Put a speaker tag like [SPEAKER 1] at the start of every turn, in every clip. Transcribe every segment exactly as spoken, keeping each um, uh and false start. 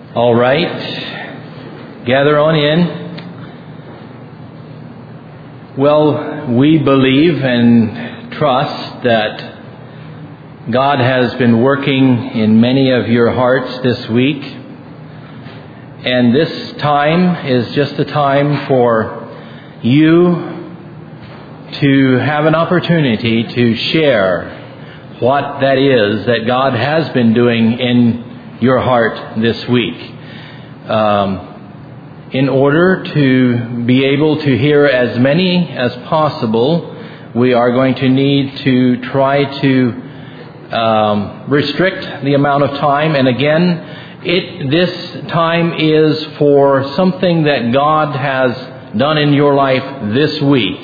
[SPEAKER 1] All right, gather on in. Well, we believe and trust that God has been working in many of your hearts this week. And this time is just a time for you to have an opportunity to share what that is that God has been doing in your heart this week. Um, in order to be able to hear as many as possible, we are going to need to try to um, restrict the amount of time. And again, it this time is for something that God has done in your life this week.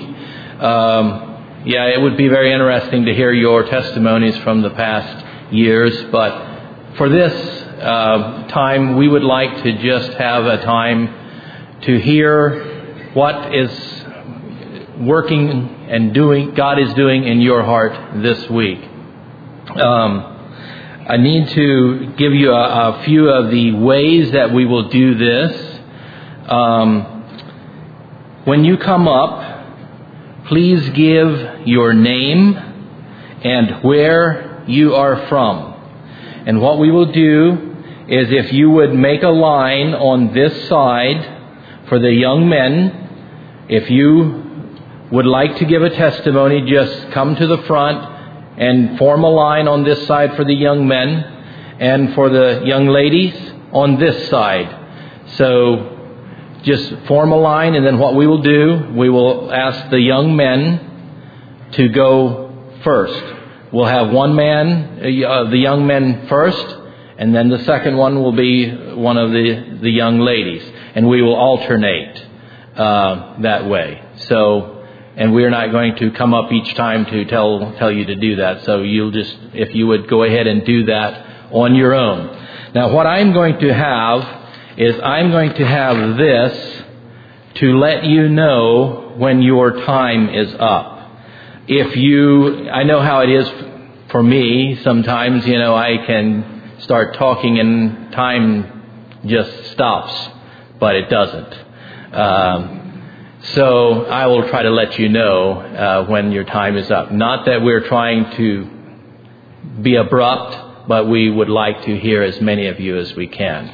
[SPEAKER 1] Um, yeah, it would be very interesting to hear your testimonies from the past years, but for this uh, time, we would like to just have a time to hear what is working and doing, God is doing in your heart this week. Um, I need to give you a, a few of the ways that we will do this. Um, when you come up, please give your name and where you are from. And what we will do is, if you would make a line on this side for the young men, if you would like to give a testimony, just come to the front and form a line on this side for the young men, and for the young ladies on this side. So just form a line, and then what we will do, we will ask the young men to go first. We'll have one man, uh, the young men first, and then the second one will be one of the, the young ladies. And we will alternate uh, that way. So, and we're not going to come up each time to tell tell you to do that. So you'll just, if you would go ahead and do that on your own. Now, what I'm going to have is I'm going to have this to let you know when your time is up. If you, I know how it is for me. Sometimes, you know, I can start talking and time just stops, but it doesn't. Um, so I will try to let you know uh, when your time is up. Not that we're trying to be abrupt, but we would like to hear as many of you as we can.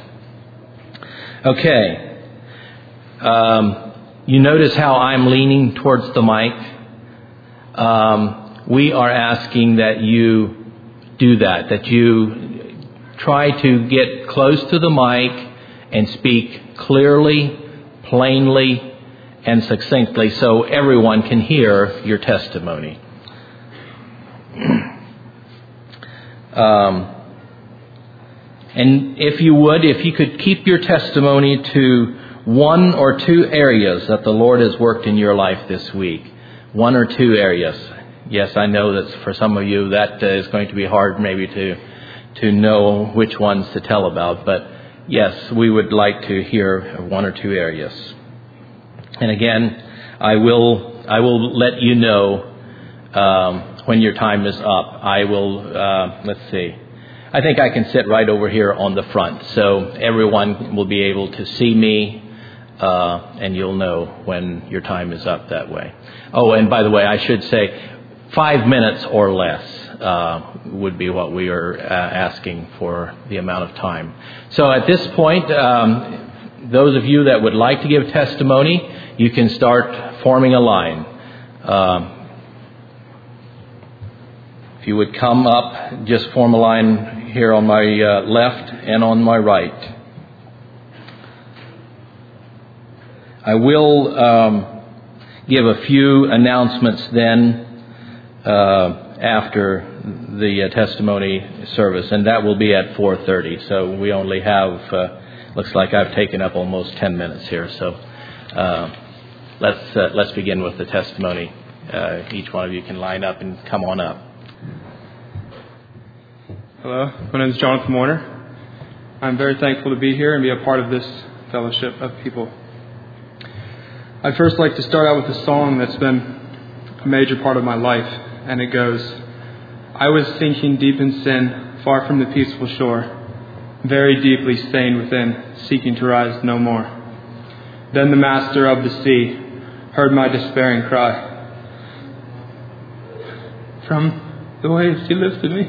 [SPEAKER 1] Okay. Um, you notice how I'm leaning towards the mic? Um, we are asking that you do that, that you try to get close to the mic and speak clearly, plainly, and succinctly so everyone can hear your testimony. um, and if you would, if you could keep your testimony to one or two areas that the Lord has worked in your life this week. One or two areas. Yes, I know that for some of you that is going to be hard maybe to to know which ones to tell about. But yes, we would like to hear one or two areas. And again, I will I will let you know um, when your time is up. I will, uh, let's see. I think I can sit right over here on the front, so everyone will be able to see me. Uh, and you'll know when your time is up that way. Oh, and by the way, I should say five minutes or less uh, would be what we are uh, asking for the amount of time. So at this point, um, those of you that would like to give testimony, you can start forming a line. Um, if you would come up, just form a line here on my uh, left and on my right. I will um, give a few announcements then uh, after the uh, testimony service, and that will be at four thirty. So we only have, uh, looks like I've taken up almost ten minutes here. So uh, let's uh, let's begin with the testimony. Uh, each one of you can line up and come on up.
[SPEAKER 2] Hello, my name is Jonathan Warner. I'm very thankful to be here and be a part of this fellowship of people. I'd first like to start out with a song that's been a major part of my life, and it goes, I was sinking deep in sin, far from the peaceful shore. very deeply stained within, seeking to rise no more. Then the master of the sea heard my despairing cry. From the waves he lifted me.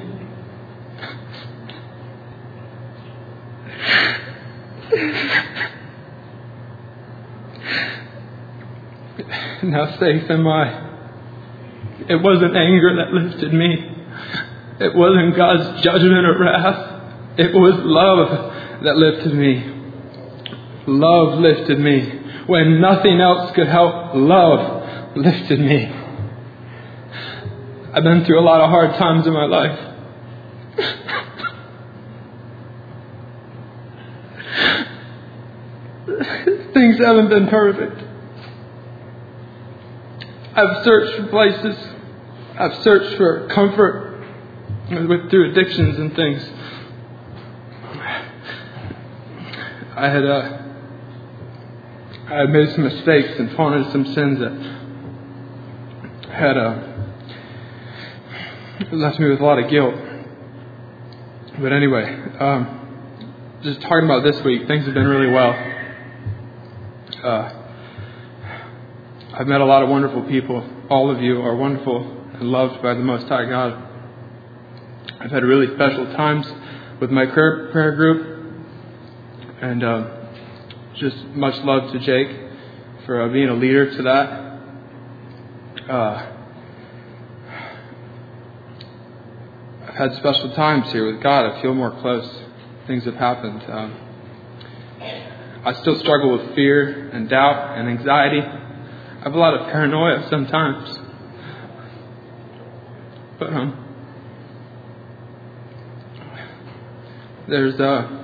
[SPEAKER 2] Now safe am I. It wasn't anger that lifted me. It wasn't God's judgment or wrath. It was love that lifted me. Love lifted me. When nothing else could help, love lifted me. I've been through a lot of hard times in my life. Things haven't been perfect. I've searched for places. I've searched for comfort with through addictions and things. I had uh, I had made some mistakes and fallen into some sins that had uh, left me with a lot of guilt. But anyway, um, just talking about this week, things have been really well. Uh, I've met a lot of wonderful people. All of you are wonderful and loved by the Most High God. I've had really special times with my prayer, prayer group. And uh, just much love to Jake for uh, being a leader to that. Uh, I've had special times here with God. I feel more close. Things have happened. Um, I still struggle with fear and doubt and anxiety. I have a lot of paranoia sometimes. But um, there's uh,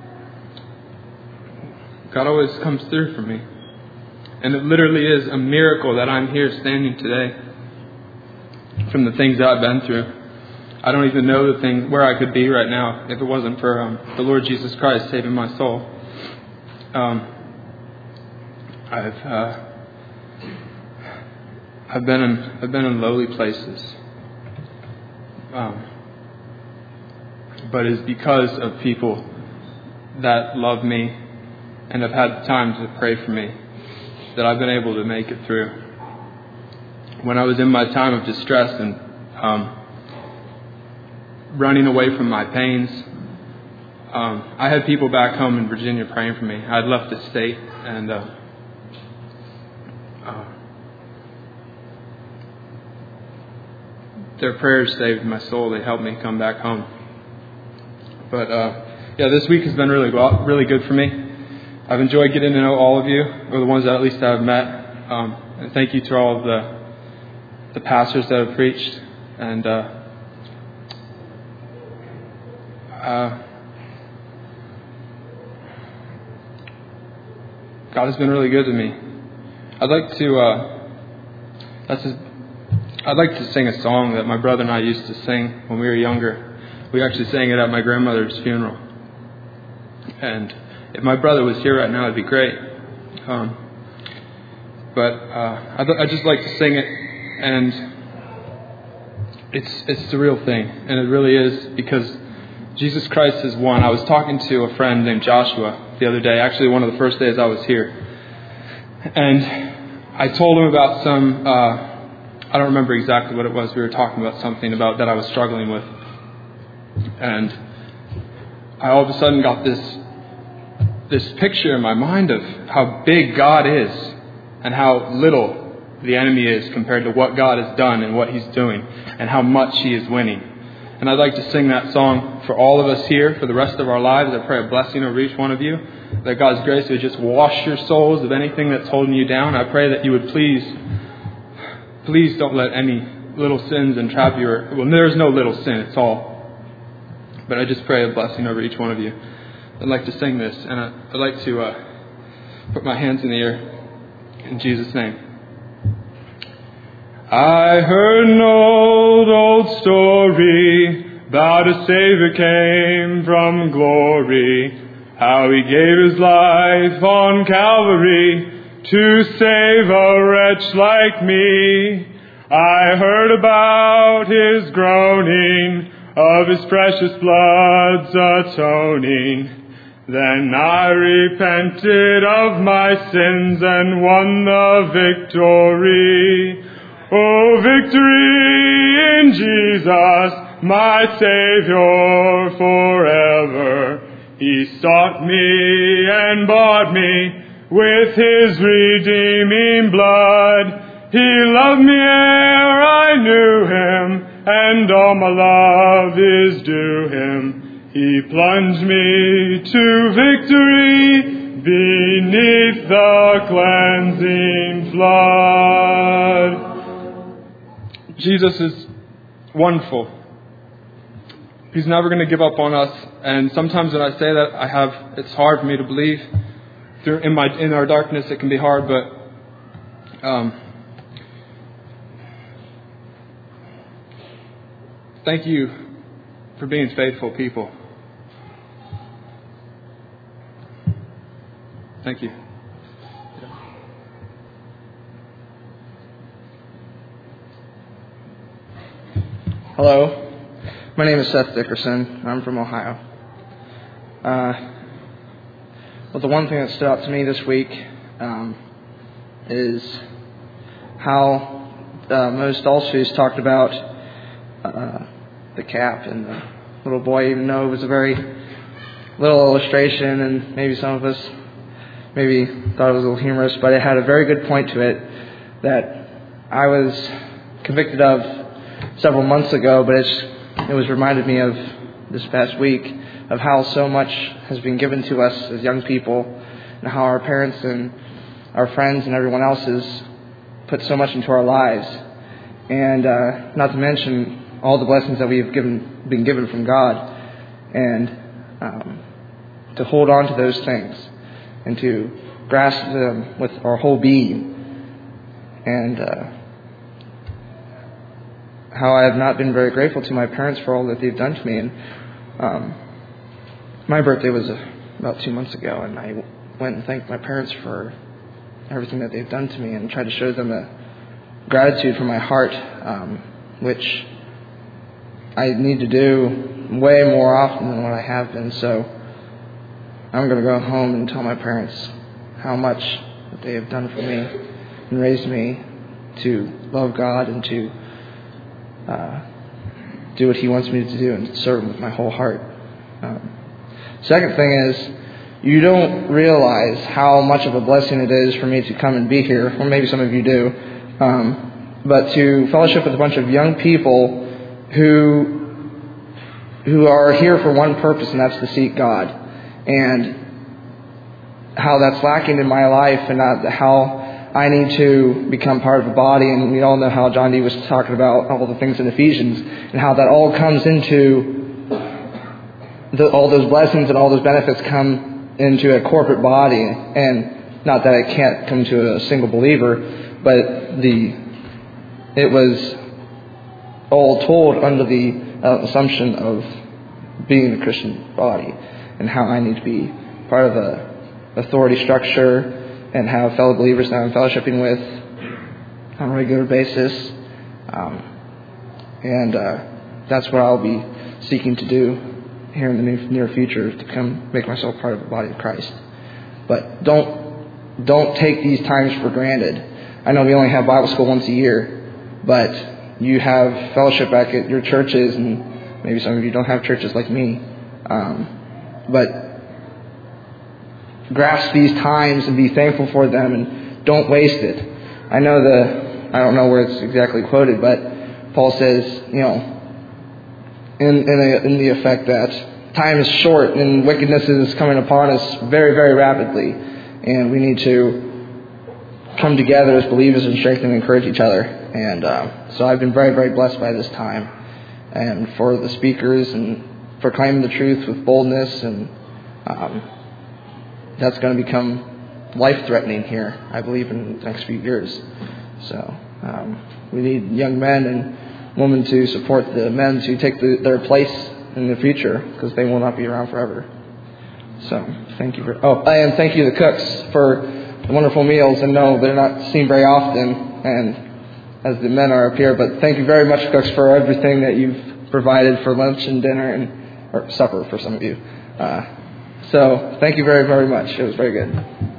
[SPEAKER 2] God always comes through for me. And it literally is a miracle that I'm here standing today from the things that I've been through. I don't even know the thing where I could be right now if it wasn't for um, the Lord Jesus Christ saving my soul. Um, I've uh, I've been in I've been in lowly places, um, but it's because of people that love me and have had time to pray for me that I've been able to make it through. When I was in my time of distress and um, running away from my pains, um, I had people back home in Virginia praying for me. I'd left the state, and uh, uh, their prayers saved my soul. They helped me come back home. But uh, yeah, this week has been really well, really good for me. I've enjoyed getting to know all of you, or the ones that at least I've met. Um, and thank you to all of the the pastors that have preached. And uh, uh, God has been really good to me. I'd like to. Uh, that's. A, I'd like to sing a song that my brother and I used to sing when we were younger. We actually sang it at my grandmother's funeral. And if my brother was here right now, it'd be great. Um, but uh, I'd, I'd just like to sing it, and it's it's the real thing, and it really is, because Jesus Christ is one. I was talking to a friend named Joshua the other day, actually one of the first days I was here, and I told him about some. Uh, I don't remember exactly what it was. We were talking about something about that I was struggling with, and I all of a sudden got this. this picture in my mind of how big God is and how little the enemy is compared to what God has done and what he's doing and how much he is winning. And I'd like to sing that song for all of us here for the rest of our lives. I pray a blessing over each one of you, that God's grace would just wash your souls of anything that's holding you down. I pray that you would please, please don't let any little sins entrap you. Or, well, there's no little sin, it's all. But I just pray a blessing over each one of you. I'd like to sing this, and I'd like to uh, put my hands in the air in Jesus' name. I heard an old, old story about a Savior came from glory, how he gave his life on Calvary to save a wretch like me. I heard about his groaning
[SPEAKER 3] of His precious blood's atoning. Then I repented of my sins and won the victory. Oh, victory in Jesus, my Savior forever. He sought me and bought me with His redeeming blood. He loved me ere I knew Him, and all my love is due Him. He plunged me to victory beneath the cleansing flood.
[SPEAKER 2] Jesus is wonderful. He's never going to give up on us. And sometimes when I say that, I have it's hard for me to believe. Through in my in our darkness, it can be hard, but um, thank you for being faithful people. Thank you.
[SPEAKER 4] Hello, my name is Seth Dickerson. I'm from Ohio. Uh, well, the one thing that stood out to me this week um, is how uh, most Ulshes talked about uh, the cap and the little boy, even though it was a very little illustration, and maybe some of us maybe thought it was a little humorous, but it had a very good point to it that I was convicted of several months ago, but it's, it was reminded me of this past week of how so much has been given to us as young people, and how our parents and our friends and everyone else has put so much into our lives, and uh, not to mention all the blessings that we have given, been given from God, and um, to hold on to those things and to grasp them with our whole being, and uh, how I have not been very grateful to my parents for all that they've done to me. And um, my birthday was uh, about two months ago, and I went and thanked my parents for everything that they've done to me, and tried to show them a gratitude from my heart, um, which I need to do way more often than what I have been. So I'm going to go home and tell my parents how much that they have done for me and raised me to love God and to uh, do what He wants me to do and serve Him with my whole heart. Um, second thing is, you don't realize how much of a blessing it is for me to come and be here, or maybe some of you do, um, but to fellowship with a bunch of young people who who are here for one purpose, and that's to seek God. And how that's lacking in my life, and how I need to become part of a body. And we all know how John D was talking about all the things in Ephesians, and how that all comes into the, all those blessings and all those benefits come into a corporate body. And not that it can't come to a single believer, but the it was all told under the uh, assumption of being a Christian body, and how I need to be part of a authority structure and have fellow believers that I'm fellowshipping with on a regular basis. Um, and uh, that's what I'll be seeking to do here in the near future, to come make myself part of the body of Christ. But don't don't take these times for granted. I know we only have Bible school once a year, but you have fellowship back at your churches, and maybe some of you don't have churches like me. Um, but grasp these times and be thankful for them, and don't waste it. I know the, I don't know where it's exactly quoted, but Paul says, you know, in in, a, in the effect that time is short and wickedness is coming upon us very, very rapidly, and we need to come together as believers and strengthen and encourage each other. And uh, so I've been very, very blessed by this time, and for the speakers, and proclaiming the truth with boldness, and um, that's going to become life-threatening here, I believe, in the next few years. So um, we need young men and women to support the men to take the, their place in the future, because they will not be around forever. So thank you. For, oh, and thank you to the cooks for the wonderful meals. And no, they're not seen very often, and as the men are up here. But thank you very much, cooks, for everything that you've provided for lunch and dinner and or supper for some of you. Uh, so thank you very, very much. It was very good.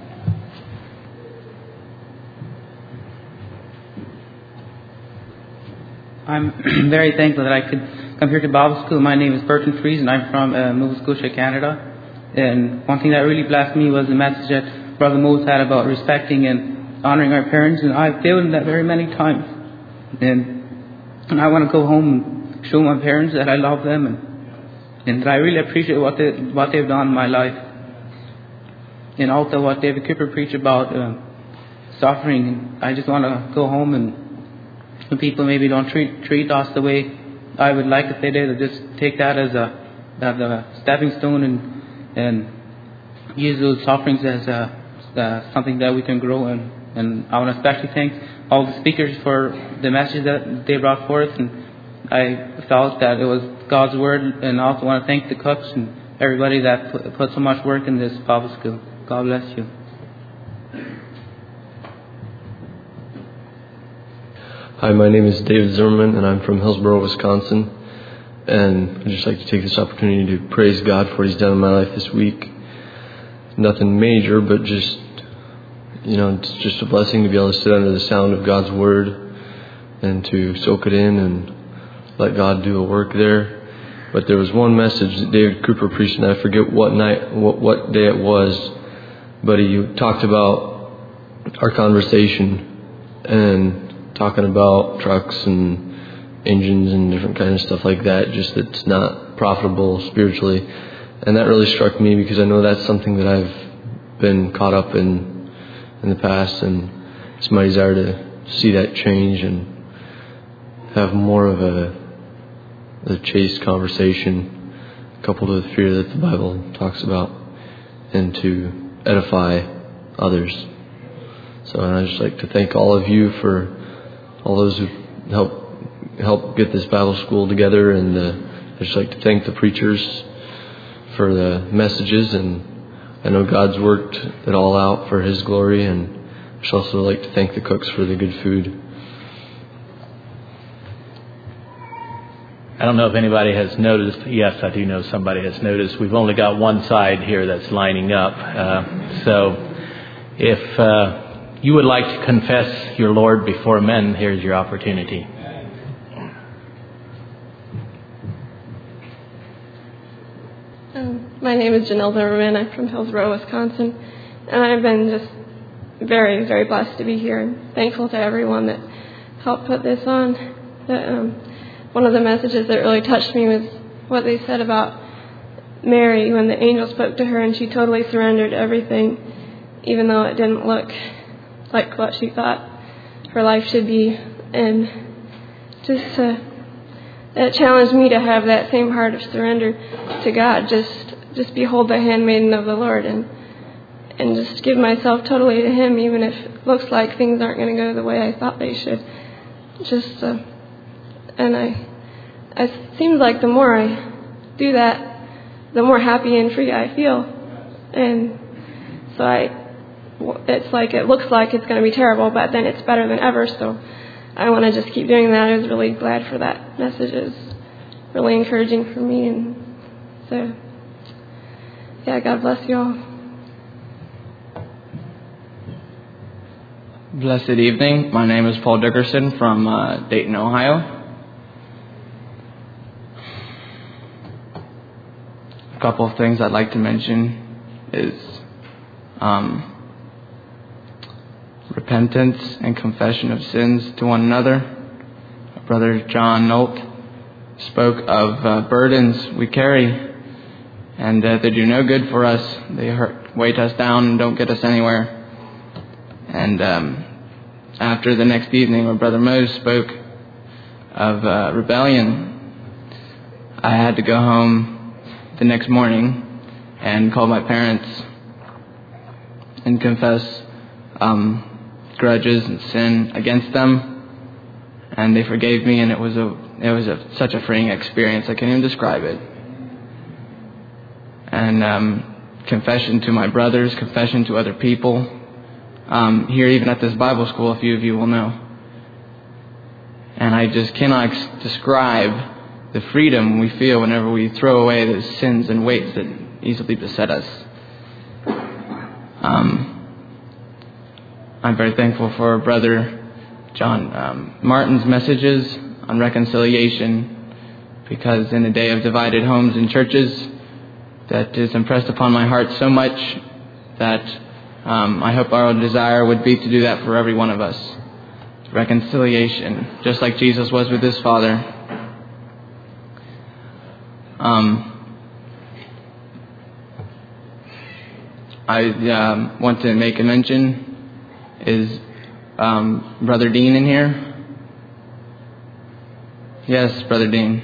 [SPEAKER 5] I'm very thankful that I could come here to Bible school. My name is Bertrand Fries, and I'm from uh, Nova Scotia, Canada. And one thing that really blessed me was the message that Brother Mose had about respecting and honoring our parents, and I've failed in that very many times. And, and I want to go home and show my parents that I love them, and, and that I really appreciate what, they, what they've done in my life. And also what David Cooper preached about uh, suffering. And I just want to go home and when people maybe don't treat treat us the way I would like if they did, just take that as a as a stepping stone and and use those sufferings as a, uh, something that we can grow in. And I want to especially thank all the speakers for the message that they brought forth. And I felt that it was God's word. And I also want to thank the cooks and everybody that put, put so much work in this Bible school. God bless you.
[SPEAKER 6] Hi, my name is David Zimmerman, and I'm from Hillsboro, Wisconsin. And I'd just like to take this opportunity to praise God for what He's done in my life this week. Nothing major, but just, you know, it's just a blessing to be able to sit under the sound of God's Word and to soak it in and let God do a work there. But there was one message that David Cooper preached, and I forget what night, what, what day it was, but he talked about our conversation and talking about trucks and engines and different kind of stuff like that, just that it's not profitable spiritually. And that really struck me because I know that's something that I've been caught up in in the past, and it's my desire to see that change and have more of a, a chaste conversation coupled with fear that the Bible talks about, and to edify others. So I'd just like to thank all of you for all those who help help get this Bible school together, and uh, I'd just like to thank the preachers for the messages, and I know God's worked it all out for His glory, and I'd just also like to thank the cooks for the good food.
[SPEAKER 1] I don't know if anybody has noticed. Yes, I do know somebody has noticed. We've only got one side here that's lining up. Uh, so if uh, you would like to confess your Lord before men, here's your opportunity.
[SPEAKER 7] Um, my name is Janelle Zimmerman. I'm from Hillsboro, Wisconsin. And I've been just very, very blessed to be here and thankful to everyone that helped put this on. The, um, one of the messages that really touched me was what they said about Mary when the angel spoke to her and she totally surrendered everything, even though it didn't look like what she thought her life should be. And just uh, it challenged me to have that same heart of surrender to God. Just just behold the handmaiden of the Lord, and and just give myself totally to Him, even if it looks like things aren't going to go the way I thought they should. Just uh, and I, it seems like the more I do that, the more happy and free I feel. And so I, it's like it looks like it's going to be terrible, but then it's better than ever. So I want to just keep doing that. I was really glad for that message. It was really encouraging for me. And so, yeah, God bless you all.
[SPEAKER 8] Blessed evening. My name is Paul Dickerson from uh, Dayton, Ohio. A couple of things I'd like to mention is um, repentance and confession of sins to one another. Brother John Nolt spoke of uh, burdens we carry, and uh, they do no good for us. They hurt, weight us down and don't get us anywhere. And um, after the next evening where Brother Mose spoke of uh, rebellion, I had to go home the next morning and call my parents and confess um, grudges and sin against them, and they forgave me, and it was a it was a, such a freeing experience. I can't even describe it. And um, confession to my brothers, confession to other people. Um, here, even at this Bible school, a few of you will know. And I just cannot ex- describe the freedom we feel whenever we throw away those sins and weights that easily beset us. Um, I'm very thankful for Brother John um, Martin's messages on reconciliation, because in a day of divided homes and churches, that is impressed upon my heart so much that um, I hope our desire would be to do that for every one of us. Reconciliation, just like Jesus was with his Father. Um, I um, want to make a mention. Is um, Brother Dean in here? Yes, Brother Dean.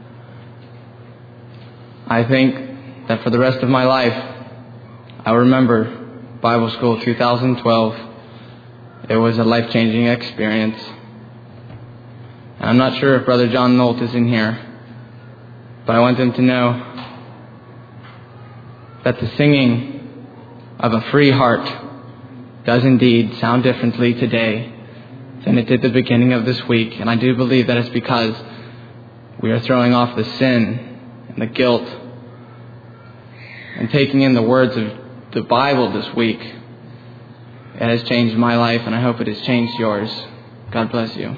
[SPEAKER 8] I think that for the rest of my life, I'll remember Bible School two thousand twelve. It was a life-changing experience. And I'm not sure if Brother John Nolt is in here, but I want them to know that the singing of a free heart does indeed sound differently today than it did the beginning of this week. And I do believe that it's because we are throwing off the sin and the guilt and taking in the words of the Bible this week. It has changed my life, and I hope it has changed yours. God bless you.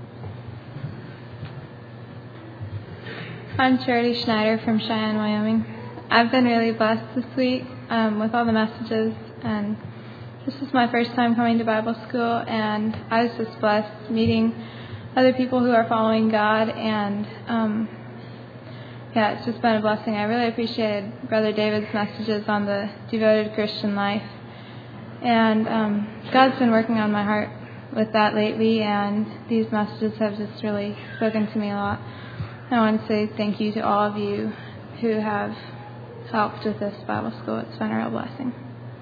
[SPEAKER 9] I'm Charity Schneider from Cheyenne, Wyoming. I've been really blessed this week um, with all the messages, and this is my first time coming to Bible school, and I was just blessed meeting other people who are following God, and um, yeah, it's just been a blessing. I really appreciated Brother David's messages on the devoted Christian life. And um, God's been working on my heart with that lately, and these messages have just really spoken to me a lot. I want to say thank you to all of you who have helped with this Bible school. It's been a real blessing.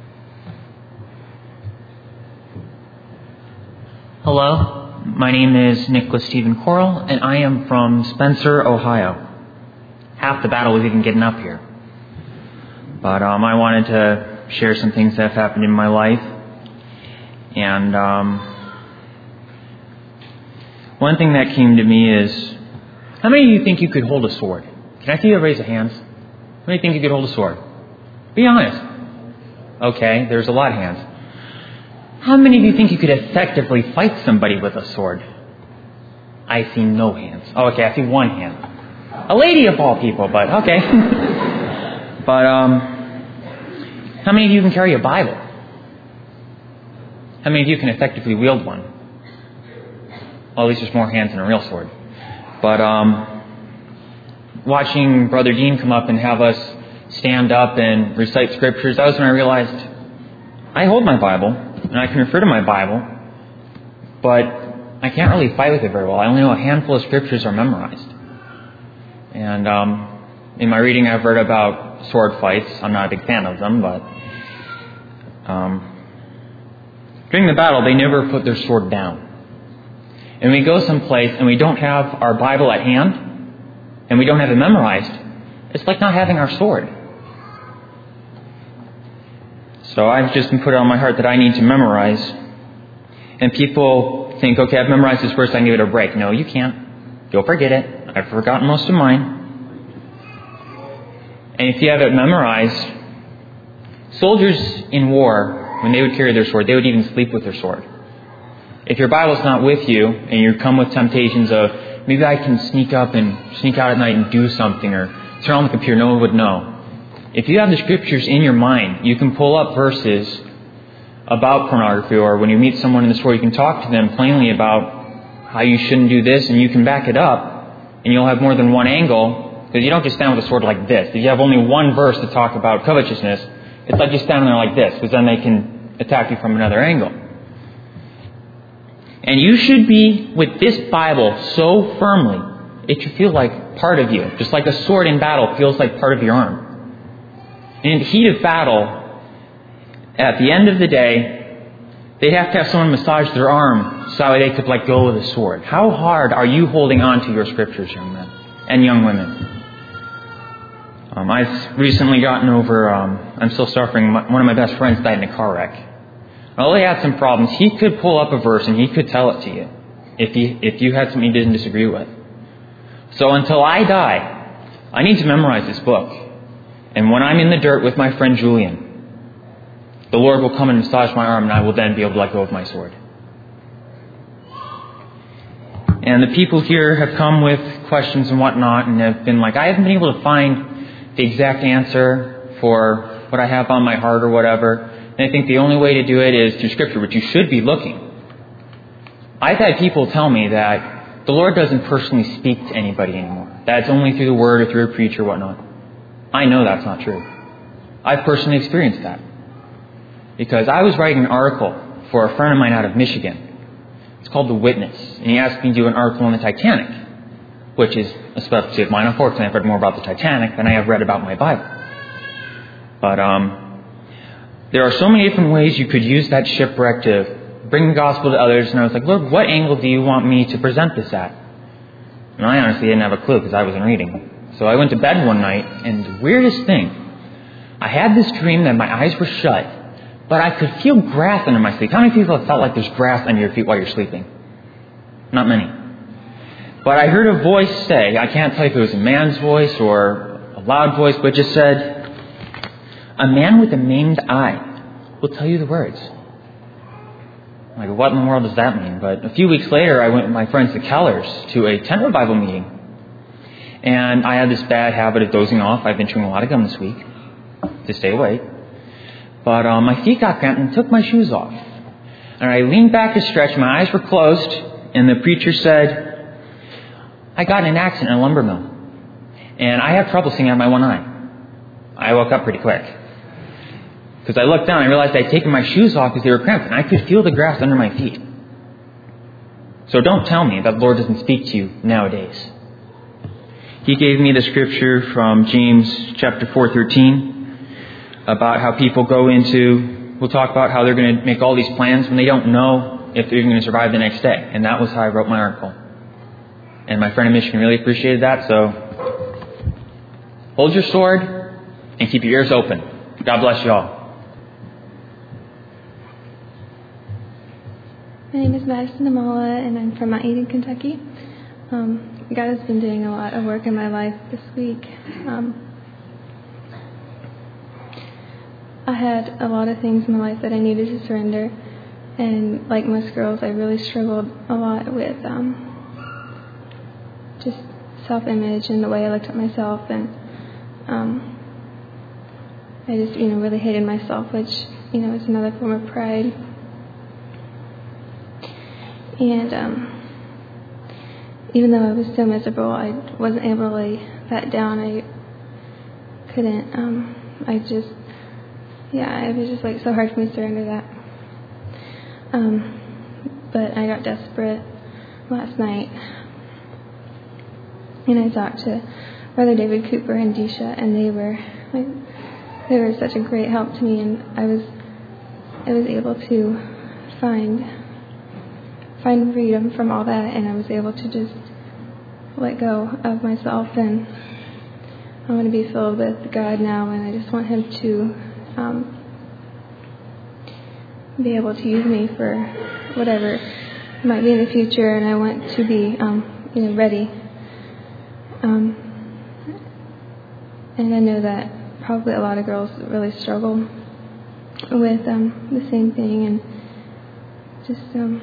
[SPEAKER 10] Hello, my name is Nicholas Stephen Coral, and I am from Spencer, Ohio. Half the battle was even getting up here. But um, I wanted to share some things that have happened in my life. And um, one thing that came to me is, how many of you think you could hold a sword? Can I see you raise a hands? How many think you could hold a sword? Be honest. Okay, there's a lot of hands. How many of you think you could effectively fight somebody with a sword? I see no hands. Oh, okay, I see one hand. A lady of all people, but okay. But, um... how many of you can carry a Bible? How many of you can effectively wield one? Well, at least there's more hands than a real sword. But um, watching Brother Dean come up and have us stand up and recite scriptures, that was when I realized I hold my Bible, and I can refer to my Bible, but I can't really fight with it very well. I only know a handful of scriptures are memorized. And um, in my reading, I've read about sword fights. I'm not a big fan of them, but Um, during the battle, they never put their sword down. And we go someplace and we don't have our Bible at hand, and we don't have it memorized. It's like not having our sword. So I've just been put it on my heart that I need to memorize. And people think, okay, I've memorized this verse, I can give it a break. No, you can't. You'll forget it. I've forgotten most of mine. And if you have it memorized, soldiers in war, when they would carry their sword, they would even sleep with their sword. If your Bible's not with you, and you come with temptations of, maybe I can sneak up and sneak out at night and do something, or turn on the computer, no one would know. If you have the scriptures in your mind, you can pull up verses about pornography, or when you meet someone in the store, you can talk to them plainly about how you shouldn't do this, and you can back it up, and you'll have more than one angle, because you don't just stand with a sword like this. If you have only one verse to talk about covetousness, it's like you stand there like this, because then they can attack you from another angle. And you should be with this Bible so firmly, it should feel like part of you. Just like a sword in battle feels like part of your arm. And in the heat of battle, at the end of the day, they'd have to have someone massage their arm so that they could let go of the sword. How hard are you holding on to your scriptures, young men and young women? Um, I've recently gotten over, um, I'm still suffering, my, one of my best friends died in a car wreck. Although he had some problems, he could pull up a verse and he could tell it to you if he, if you had something you didn't disagree with. So until I die, I need to memorize this book. And when I'm in the dirt with my friend Julian, the Lord will come and massage my arm, and I will then be able to let go of my sword. And the people here have come with questions and whatnot, and have been like, I haven't been able to find the exact answer for what I have on my heart or whatever. And I think the only way to do it is through Scripture, which you should be looking. I've had people tell me that the Lord doesn't personally speak to anybody anymore. That it's only through the Word or through a preacher or whatnot. I know that's not true. I've personally experienced that. Because I was writing an article for a friend of mine out of Michigan. It's called The Witness. And he asked me to do an article on the Titanic, which is a specialty of mine. Unfortunately, I've read more about the Titanic than I have read about my Bible. But um, there are so many different ways you could use that shipwreck to bring the gospel to others. And I was like, Lord, what angle do you want me to present this at? And I honestly didn't have a clue because I wasn't reading. So I went to bed one night, and the weirdest thing, I had this dream that my eyes were shut, but I could feel grass under my feet. How many people have felt like there's grass under your feet while you're sleeping? Not many. But I heard a voice say, I can't tell if it was a man's voice or a loud voice, but it just said, a man with a maimed eye will tell you the words. I'm like, what in the world does that mean? But a few weeks later, I went with my friends the Kellers to a tent revival meeting. And I had this bad habit of dozing off. I've been chewing a lot of gum this week to stay awake. But um, my feet got cramped and took my shoes off. And I leaned back to stretch. My eyes were closed. And the preacher said, I got in an accident in a lumber mill. And I have trouble seeing out of my one eye. I woke up pretty quick. Because I looked down and I realized I'd taken my shoes off because they were cramped. And I could feel the grass under my feet. So don't tell me that the Lord doesn't speak to you nowadays. He gave me the scripture from James chapter four thirteen about how people go into, we'll talk about how they're going to make all these plans when they don't know if they're even going to survive the next day. And that was how I wrote my article. And my friend in Michigan really appreciated that. So hold your sword and keep your ears open. God bless you all.
[SPEAKER 9] My name is Madison Amala, and I'm from Mount Eden, Kentucky. Um, God has been doing a lot of work in my life this week. Um, I had a lot of things in my life that I needed to surrender, and like most girls, I really struggled a lot with um, just self-image and the way I looked at myself, and um, I just, you know, really hated myself, which, you know, is another form of pride. And um, even though I was so miserable, I wasn't able to lay that down. I couldn't, um, I just, yeah, it was just like so hard for me to surrender that. Um, but I got desperate last night, and I talked to Brother David Cooper and Disha, and they were like, they were such a great help to me, and I was, I was able to find, find freedom from all that, and I was able to just let go of myself, and I want to be filled with God now, and I just want Him to um, be able to use me for whatever might be in the future, and I want to be, um, you know, ready. Um, and I know that probably a lot of girls really struggle with um, the same thing, and just um,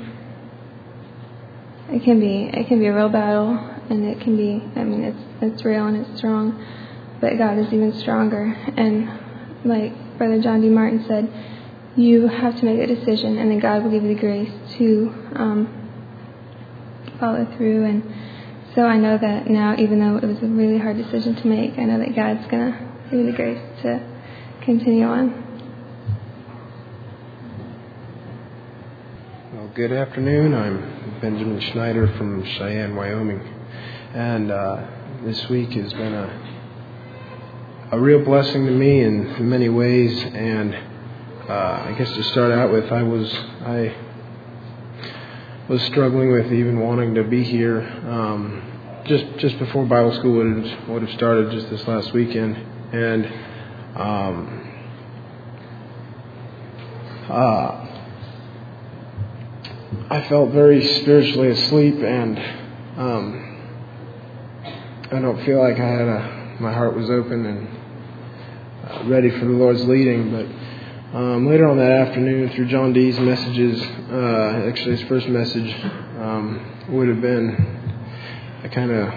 [SPEAKER 9] it can be it can be a real battle, and it can be, I mean, it's it's real and it's strong, but God is even stronger. And like Brother John D. Martin said, you have to make a decision, and then God will give you the grace to um, follow through. And so I know that now, even though it was a really hard decision to make, I know that God's going to give me the grace to continue on.
[SPEAKER 11] Well, good afternoon. I'm Benjamin Schneider from Cheyenne, Wyoming. And uh, this week has been a a real blessing to me in many ways. And uh, I guess to start out with, I was I was struggling with even wanting to be here um, just just before Bible school would have, would have started just this last weekend, and um, uh, I felt very spiritually asleep, and um, I don't feel like I had a, my heart was open and uh, ready for the Lord's leading. But um, later on that afternoon, through John Dee's messages, uh, actually his first message um, would have been, I kind of,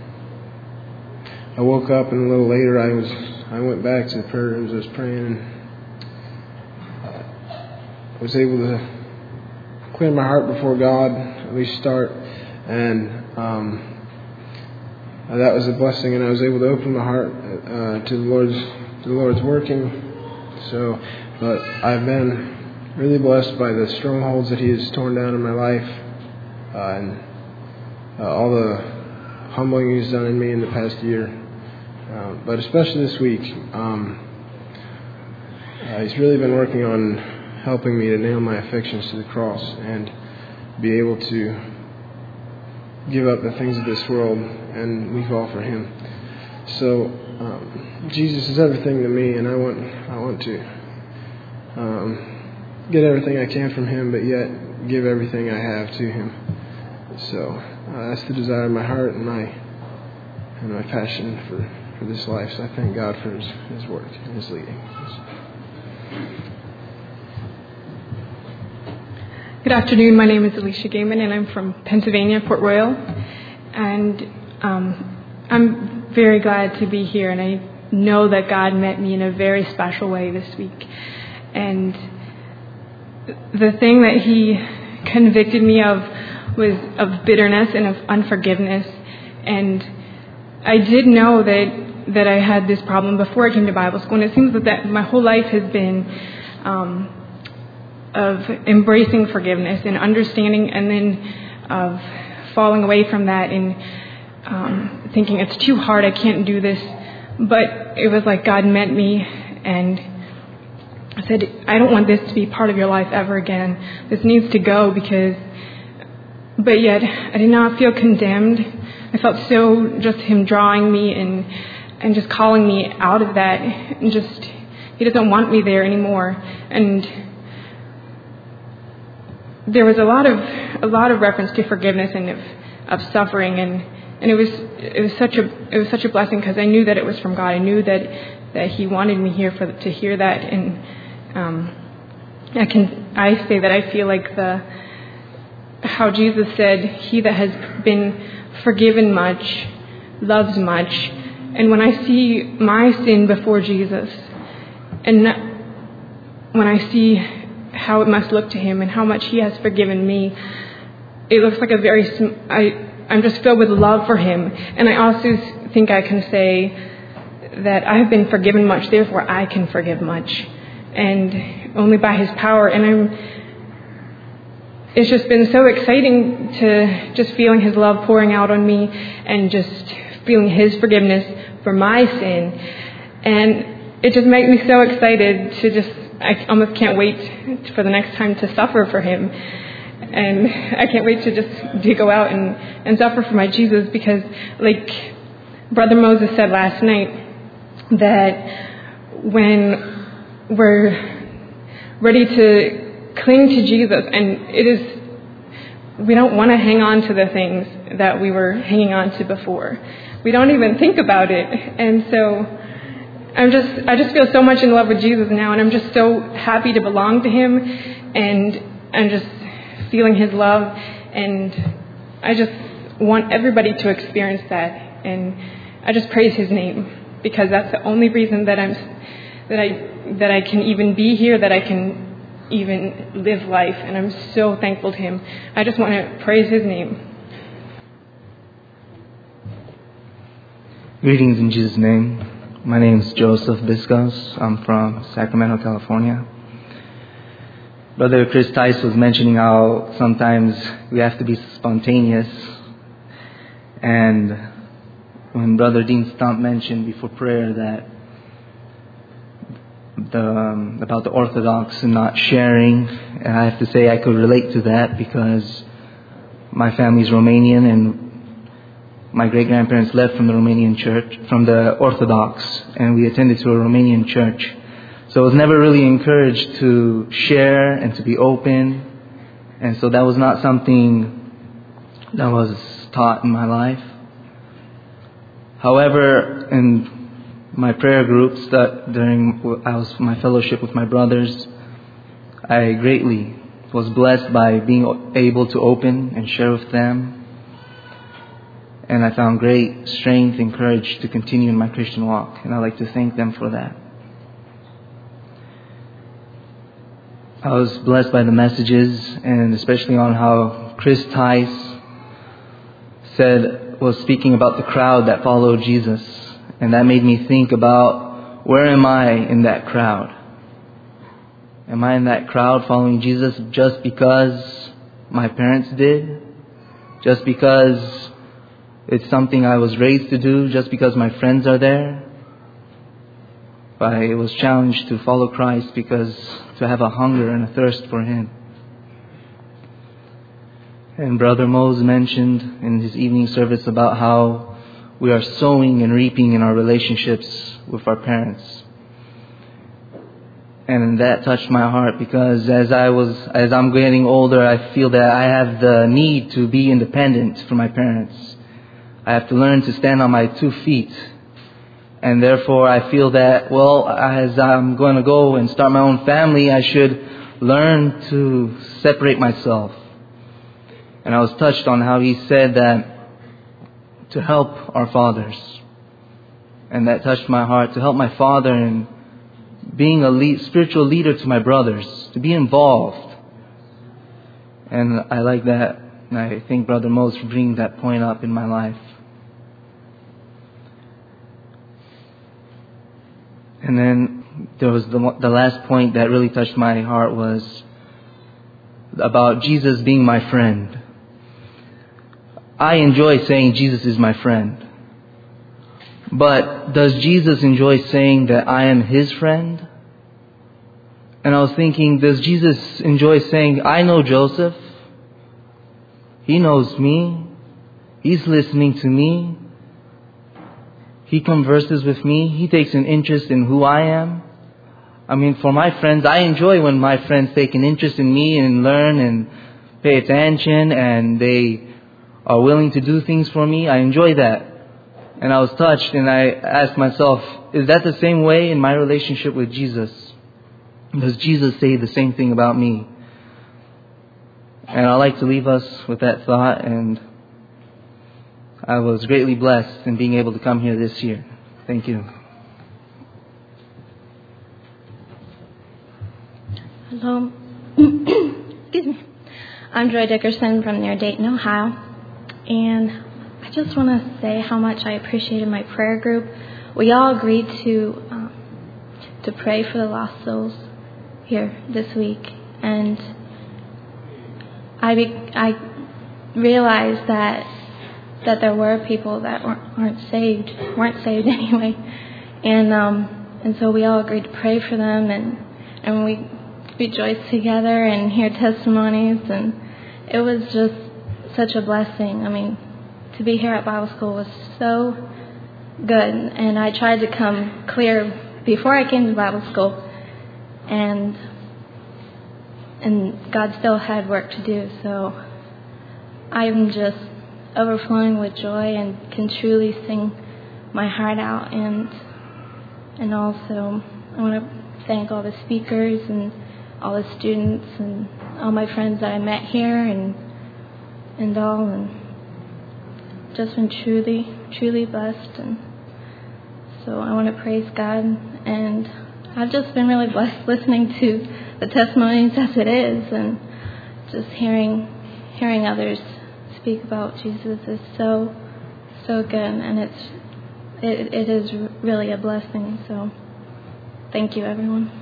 [SPEAKER 11] I woke up and a little later I was, I went back to the prayer rooms. I was praying and I was able to clear my heart before God, at least start, and um, that was a blessing. And I was able to open my heart uh, to the Lord's, to the Lord's working. So, but I've been really blessed by the strongholds that He has torn down in my life, uh, and uh, all the humbling He's done in me in the past year. Uh, but especially this week, um, uh, He's really been working on helping me to nail my affections to the cross and be able to give up the things of this world and leave all for Him. So um, Jesus is everything to me, and I want I want to um, get everything I can from Him, but yet give everything I have to Him. So uh, that's the desire of my heart and my and my passion for, for this life. So I thank God for His, his work and His leading.
[SPEAKER 12] Good afternoon. My name is Alicia Gaiman, and I'm from Pennsylvania, Port Royal. And um, I'm very glad to be here, and I know that God met me in a very special way this week. And the thing that He convicted me of was of bitterness and of unforgiveness. And I did know that, that I had this problem before I came to Bible school, and it seems that, that my whole life has been Um, of embracing forgiveness and understanding, and then of falling away from that and um, thinking it's too hard, I can't do this. But it was like God met me and I said, I don't want this to be part of your life ever again. This needs to go, because, but yet I did not feel condemned. I felt so just Him drawing me and and just calling me out of that, and just He doesn't want me there anymore. And there was a lot of a lot of reference to forgiveness and of, of suffering, and, and it was it was such a it was such a blessing, because I knew that it was from God. I knew that, that He wanted me here for to hear that, and um, I can I say that I feel like the how Jesus said, "He that has been forgiven much loves much," and when I see my sin before Jesus, and when I see how it must look to Him and how much He has forgiven me, it looks like a very, I, I'm just filled with love for Him. And I also think I can say that I have been forgiven much, therefore I can forgive much. And only by His power. And I'm, it's just been so exciting to just feeling His love pouring out on me, and just feeling His forgiveness for my sin. And it just makes me so excited to just, I almost can't wait for the next time to suffer for Him. And I can't wait to just to go out and, and suffer for my Jesus, because like Brother Moses said last night, that when we're ready to cling to Jesus, and it is, we don't want to hang on to the things that we were hanging on to before. We don't even think about it. And so I'm just, I just feel so much in love with Jesus now, and I'm just so happy to belong to Him, and I'm just feeling His love, and I just want everybody to experience that, and I just praise His name, because that's the only reason that I'm, that I, that I can even be here, that I can even live life, and I'm so thankful to Him. I just want to praise His name.
[SPEAKER 13] Greetings in Jesus' name. My name is Joseph Biscos. I'm from Sacramento, California. Brother Chris Tice was mentioning how sometimes we have to be spontaneous. And when Brother Dean Stump mentioned before prayer that the, um, about the Orthodox and not sharing, and I have to say I could relate to that, because my family's Romanian, and my great-grandparents left from the Romanian church, from the Orthodox, and we attended to a Romanian church. So I was never really encouraged to share and to be open. And so that was not something that was taught in my life. However, in my prayer groups that during I was my fellowship with my brothers, I greatly was blessed by being able to open and share with them. And I found great strength and courage to continue in my Christian walk. And I'd like to thank them for that. I was blessed by the messages, and especially on how Chris Tice said, was speaking about the crowd that followed Jesus. And that made me think about, where am I in that crowd? Am I in that crowd following Jesus just because my parents did? Just because it's something I was raised to do? Just because my friends are there? I was challenged to follow Christ because to have a hunger and a thirst for Him. And Brother Mose mentioned in his evening service about how we are sowing and reaping in our relationships with our parents. And that touched my heart because as I was, as I'm getting older, I feel that I have the need to be independent from my parents. I have to learn to stand on my two feet. And therefore I feel that, well, as I'm going to go and start my own family, I should learn to separate myself. And I was touched on how he said that to help our fathers. And that touched my heart, to help my father in being a lead, spiritual leader to my brothers, to be involved. And I like that. And I thank Brother Mose for bringing that point up in my life. And then there was the, the last point that really touched my heart was about Jesus being my friend. I enjoy saying Jesus is my friend. But does Jesus enjoy saying that I am His friend? And I was thinking, does Jesus enjoy saying, I know Joseph. He knows me. He's listening to me. He converses with me. He takes an interest in who I am. I mean, for my friends, I enjoy when my friends take an interest in me and learn and pay attention and they are willing to do things for me. I enjoy that. And I was touched and I asked myself, is that the same way in my relationship with Jesus? Does Jesus say the same thing about me? And I'd like to leave us with that thought, and I was greatly blessed in being able to come here this year. Thank you.
[SPEAKER 14] Hello. Excuse me. I'm Joy Dickerson from near Dayton, Ohio. And I just want to say how much I appreciated my prayer group. We all agreed to um, to pray for the lost souls here this week. And I, be, I realized that that there were people that weren't, aren't saved, weren't saved anyway. And um, and so we all agreed to pray for them, and, and we rejoiced together and hear testimonies. And it was just such a blessing. I mean, to be here at Bible school was so good. And I tried to come clear before I came to Bible school. And and God still had work to do. So I'm just overflowing with joy and can truly sing my heart out. And and also I want to thank all the speakers and all the students and all my friends that I met here and and all, and just been truly, truly blessed. And so I want to praise God, and I've just been really blessed listening to the testimonies as it is, and just hearing hearing others speak about Jesus is so, so good, and it's it, it is really a blessing. So thank you, everyone.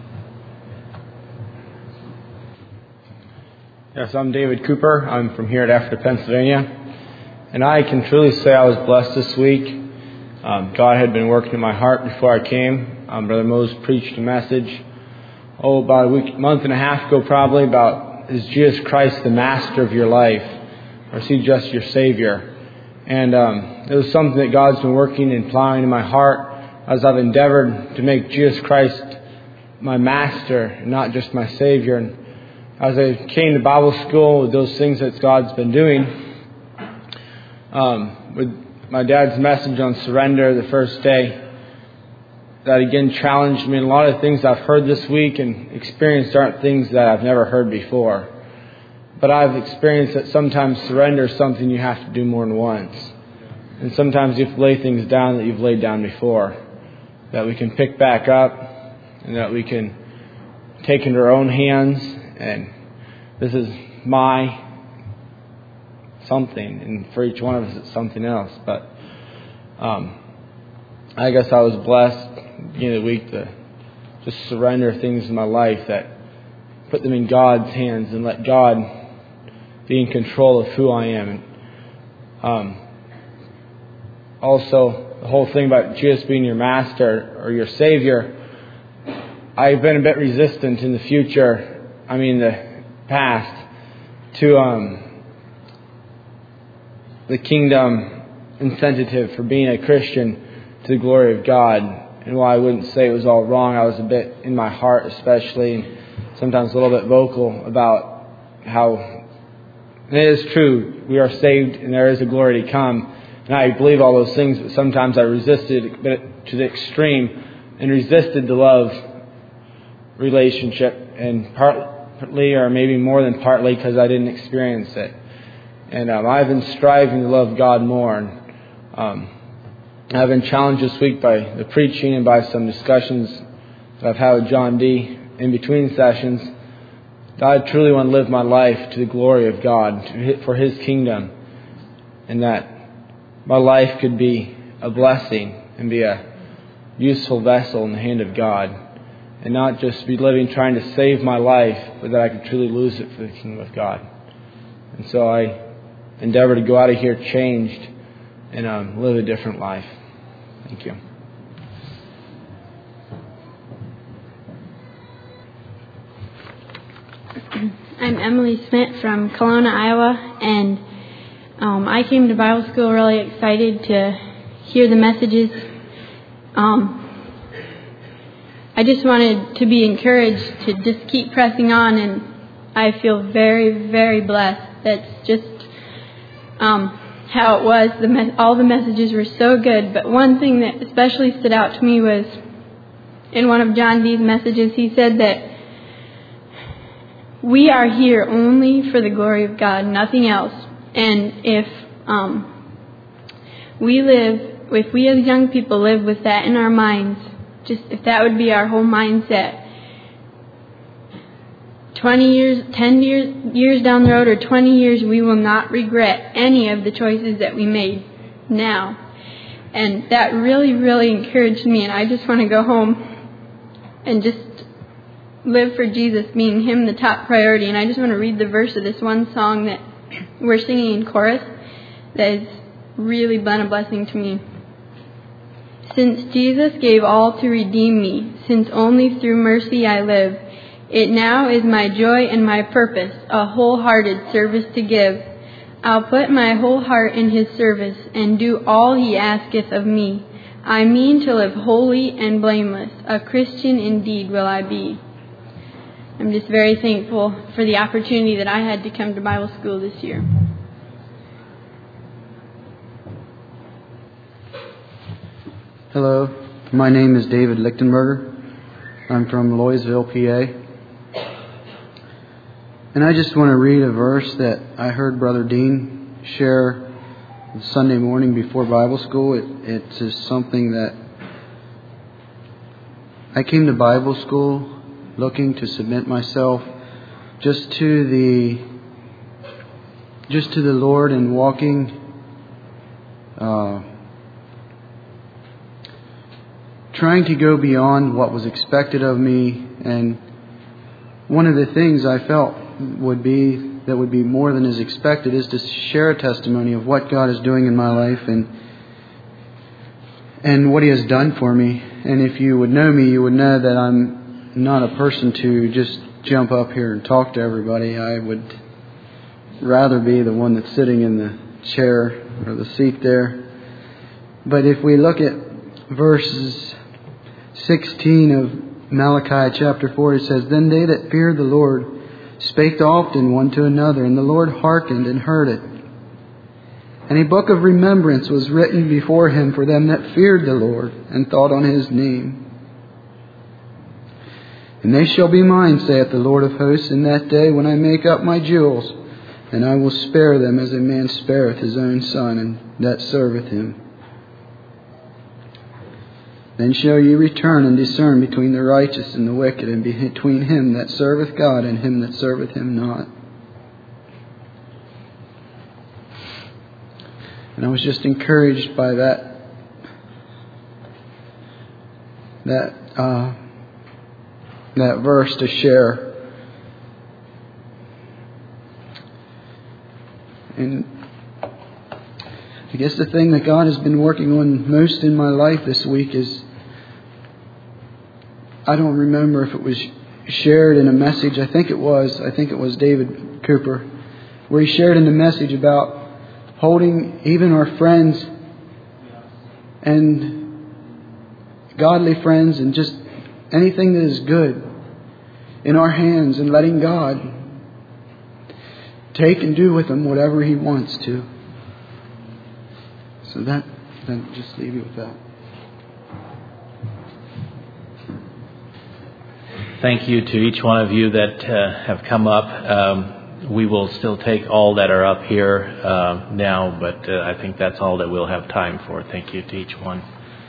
[SPEAKER 15] Yes, I'm David Cooper. I'm from here at Ephrata, Pennsylvania. And I can truly say I was blessed this week. Um, God had been working in my heart before I came. Um, Brother Mose preached a message, oh, about a week, month and a half ago probably, about is Jesus Christ the master of your life? Or is He just your Savior? And um, it was something that God's been working and plowing in my heart as I've endeavored to make Jesus Christ my master and not just my Savior. And as I came to Bible school with those things that God's been doing, um, with my dad's message on surrender the first day. That again challenged me. And a lot of things I've heard this week and experienced aren't things that I've never heard before. But I've experienced that sometimes surrender is something you have to do more than once. And sometimes you have to lay things down that you've laid down before. That we can pick back up and that we can take into our own hands. And this is my something. And for each one of us it's something else. But um, I guess I was blessed at the beginning of the week to just surrender things in my life, that put them in God's hands and let God be in control of who I am. Um, also, the whole thing about Jesus being your master or your Savior, I've been a bit resistant in the future, I mean the past, to um, the kingdom incentive for being a Christian to the glory of God. And while I wouldn't say it was all wrong, I was a bit in my heart especially, and sometimes a little bit vocal about how it is true, we are saved and there is a glory to come. And I believe all those things, but sometimes I resisted a bit to the extreme and resisted the love relationship, and partly or maybe more than partly because I didn't experience it. And um, I've been striving to love God more. And, um, I've been challenged this week by the preaching and by some discussions that I've had with John D. in between sessions. That I truly want to live my life to the glory of God, to, for His kingdom, and that my life could be a blessing and be a useful vessel in the hand of God, and not just be living trying to save my life, but that I could truly lose it for the kingdom of God. And so I endeavor to go out of here changed and um, live a different life. Thank you.
[SPEAKER 16] I'm Emily Smith from Kelowna, Iowa, and um, I came to Bible school really excited to hear the messages. Um, I just wanted to be encouraged to just keep pressing on, and I feel very, very blessed. That's just um, how it was. The me- all the messages were so good, but one thing that especially stood out to me was in one of John D's messages, he said that we are here only for the glory of God, nothing else. And if um, we live, if we as young people live with that in our minds, just if that would be our whole mindset, twenty years, ten years, years down the road, or twenty years, we will not regret any of the choices that we made now. And that really, really encouraged me. And I just want to go home and just live for Jesus, being Him the top priority. And I just want to read the verse of this one song that we're singing in chorus that has really been a blessing to me. Since Jesus gave all to redeem me, since only through mercy I live, it now is my joy and my purpose, a wholehearted service to give. I'll put my whole heart in His service and do all He asketh of me. I mean to live holy and blameless, a Christian indeed will I be. I'm just very thankful for the opportunity that I had to come to Bible school this year.
[SPEAKER 17] Hello, my name is David Lichtenberger. I'm from Loysville, P A. And I just want to read a verse that I heard Brother Dean share Sunday morning before Bible school. It, it's just something that I came to Bible school looking to submit myself just to the just to the Lord and walking uh, trying to go beyond what was expected of me. And one of the things I felt would be that would be more than is expected is to share a testimony of what God is doing in my life and and what He has done for me. And if you would know me, you would know that I'm not a person to just jump up here and talk to everybody. I would rather be the one that's sitting in the chair or the seat there. But if we look at verses sixteen of Malachi chapter four, it says, Then they that feared the Lord spake often one to another, and the Lord hearkened and heard it. And a book of remembrance was written before him for them that feared the Lord and thought on his name. And they shall be mine, saith the Lord of hosts, in that day when I make up my jewels, and I will spare them as a man spareth his own son, and that serveth him. Then shall ye return and discern between the righteous and the wicked, and between him that serveth God and him that serveth him not. And I was just encouraged by that, that, uh, that verse to share. And I guess the thing that God has been working on most in my life this week is, I don't remember if it was shared in a message. I think it was. I think it was David Cooper, where he shared in the message about holding even our friends and godly friends and just anything that is good in our hands and letting God take and do with them whatever He wants to. So that, then just leave you with that.
[SPEAKER 1] Thank you to each one of you that uh, have come up. Um, we will still take all that are up here uh, now, but uh, I think that's all that we'll have time for. Thank you to each one.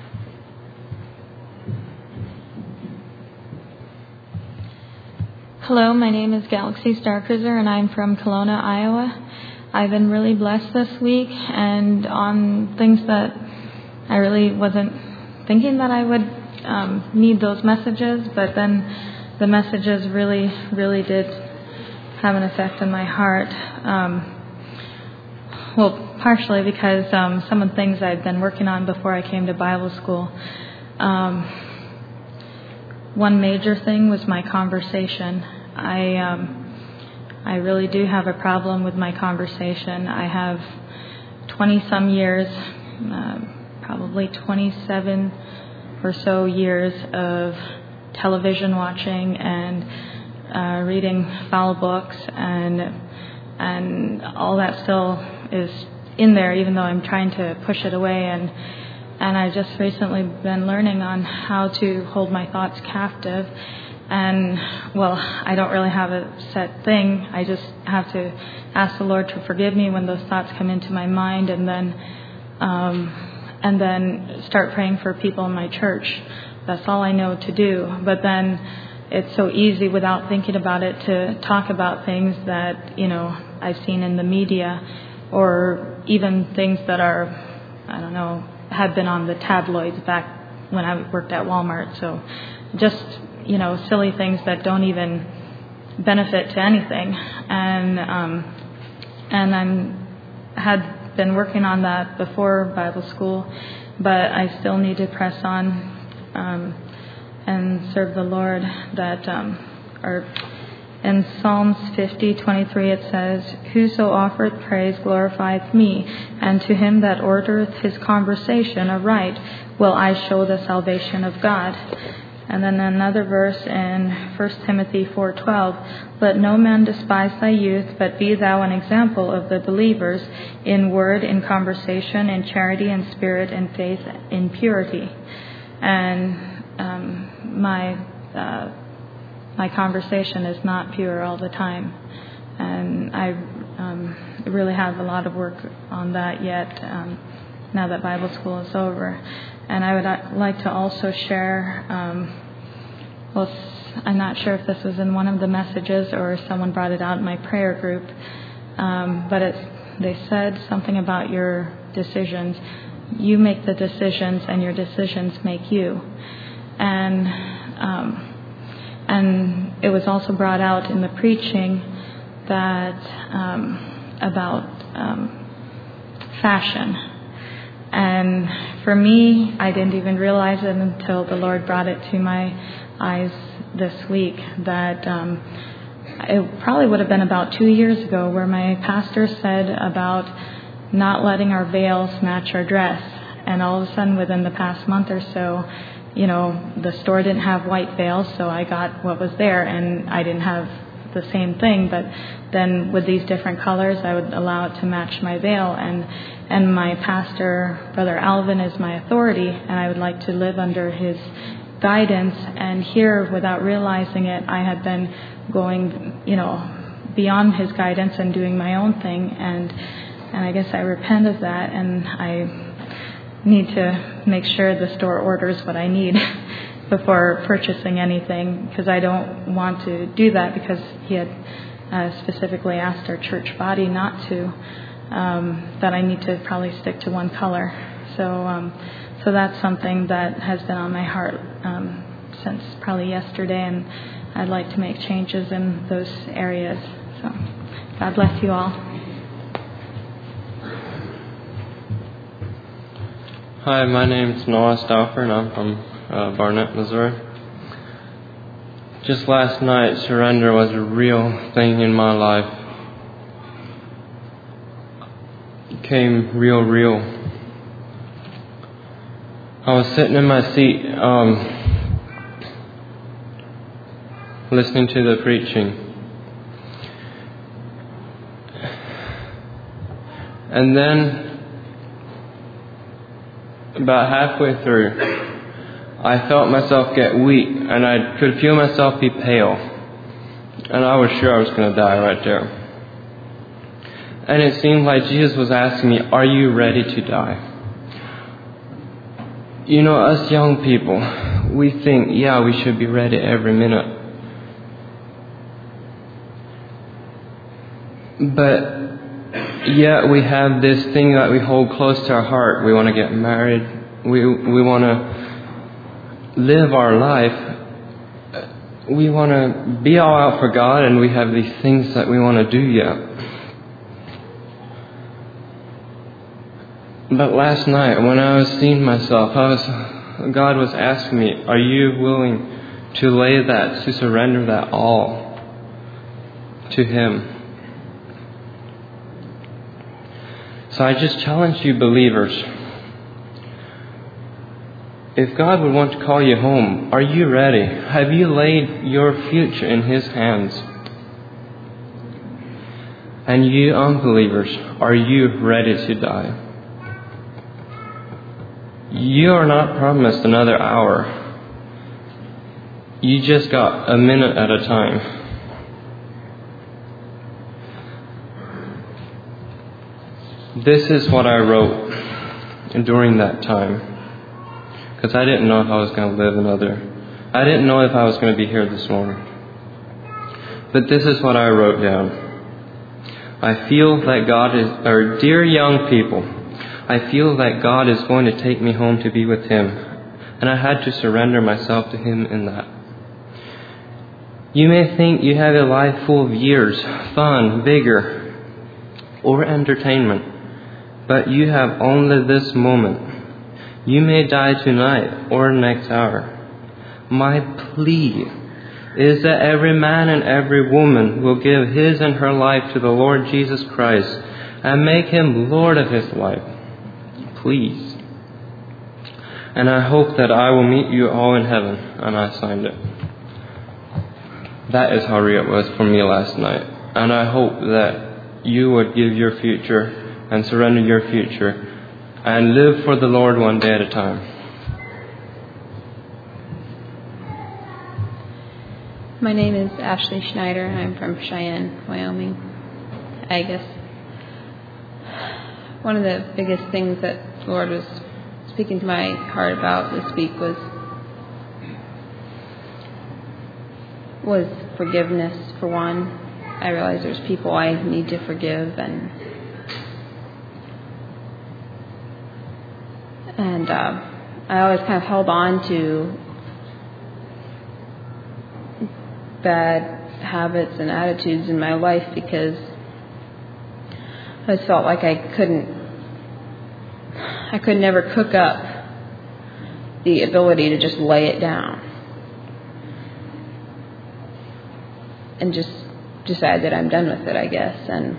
[SPEAKER 18] Hello, my name is Galaxy Star Cruiser, and I'm from Kelowna, Iowa. I've been really blessed this week, and on things that I really wasn't thinking that I would um, need those messages, but then the messages really, really did have an effect on my heart. Um, well, partially because um, some of the things I'd been working on before I came to Bible school. Um, one major thing was my conversation. I um, I really do have a problem with my conversation. I have twenty-some years, uh, probably twenty-seven or so years of television watching and uh, reading foul books, and and all that still is in there, even though I'm trying to push it away. And and I've just recently been learning on how to hold my thoughts captive. And, well, I don't really have a set thing. I just have to ask the Lord to forgive me when those thoughts come into my mind, and then um, and then start praying for people in my church. That's all I know to do. But then it's so easy without thinking about it to talk about things that, you know, I've seen in the media, or even things that are, I don't know, have been on the tabloids back when I worked at Walmart. So just, you know, silly things that don't even benefit to anything. And um, and I'm had been working on that before Bible school, but I still need to press on um, and serve the Lord. That um, or in Psalms fifty twenty-three it says, "Whoso offereth praise glorifieth me, and to him that ordereth his conversation aright will I show the salvation of God." And then another verse in First Timothy four twelve, "Let no man despise thy youth, but be thou an example of the believers in word, in conversation, in charity, in spirit, in faith, in purity." And um, my uh, my conversation is not pure all the time, and I um, really have a lot of work on that yet. Um, now that Bible school is over. And I would like to also share, um, well, I'm not sure if this was in one of the messages or someone brought it out in my prayer group, um, but it's, they said something about your decisions. You make the decisions, and your decisions make you. And um, and it was also brought out in the preaching that um, about um, fashion. And for me, I didn't even realize it until the Lord brought it to my eyes this week, that um, it probably would have been about two years ago where my pastor said about not letting our veils match our dress. And all of a sudden, within the past month or so, you know, the store didn't have white veils, so I got what was there, and I didn't have the same thing, but then with these different colors, I would allow it to match my veil. And and my pastor, Brother Alvin, is my authority, and I would like to live under his guidance. And here, without realizing it, I had been going, you know, beyond his guidance and doing my own thing. And and I guess I repent of that, and I need to make sure the store orders what I need before purchasing anything, because I don't want to do that, because he had uh, specifically asked our church body not to, um, that I need to probably stick to one color. So um, so that's something that has been on my heart um, since probably yesterday, and I'd like to make changes in those areas. So God bless you all.
[SPEAKER 19] Hi, my name is Noah Stauffer, and I'm from uh, Barnett, Missouri. Just last night, surrender was a real thing in my life. It came real, real. I was sitting in my seat, um, listening to the preaching. And then, about halfway through, I felt myself get weak, and I could feel myself be pale. And I was sure I was going to die right there. And it seemed like Jesus was asking me, are you ready to die? You know, us young people, we think, yeah, we should be ready every minute. But yet we have this thing that we hold close to our heart. We want to get married. We we want to live our life. We want to be all out for God, and we have these things that we want to do yet. But last night, when I was seeing myself, I was God was asking me, are you willing to lay that, to surrender that all to Him? So I just challenge you, believers. If God would want to call you home, are you ready? Have you laid your future in His hands? And you unbelievers, are you ready to die? You are not promised another hour. You just got a minute at a time. This is what I wrote during that time, because I didn't know if I was going to live another. I didn't know if I was going to be here this morning. But this is what I wrote down. I feel that God is, or dear young people, I feel that God is going to take me home to be with Him, and I had to surrender myself to Him in that. You may think you have a life full of years, fun, vigor, or entertainment. But you have only this moment. You may die tonight or next hour. My plea is that every man and every woman will give his and her life to the Lord Jesus Christ and make Him Lord of his life. Please. And I hope that I will meet you all in heaven. And I signed it. That is how real it was for me last night. And I hope that you would give your future and surrender your future, and live for the Lord one day at a time.
[SPEAKER 20] My name is Ashley Schneider. I'm from Cheyenne, Wyoming. I guess one of the biggest things that the Lord was speaking to my heart about this week was was forgiveness, for one. I realize there's people I need to forgive, and And uh, I always kind of held on to bad habits and attitudes in my life because I just felt like I couldn't, I could never cook up the ability to just lay it down and just decide that I'm done with it, I guess. And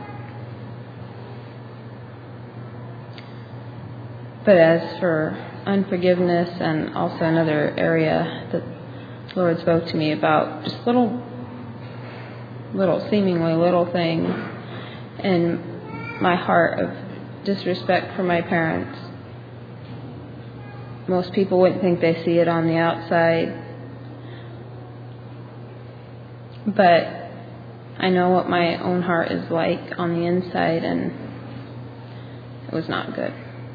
[SPEAKER 20] But as for unforgiveness, and also another area that the Lord spoke to me about, just little little, seemingly little things, and my heart of disrespect for my parents. Most people wouldn't think they see it on the outside, but I know what my own heart is like on the inside, and it was not good.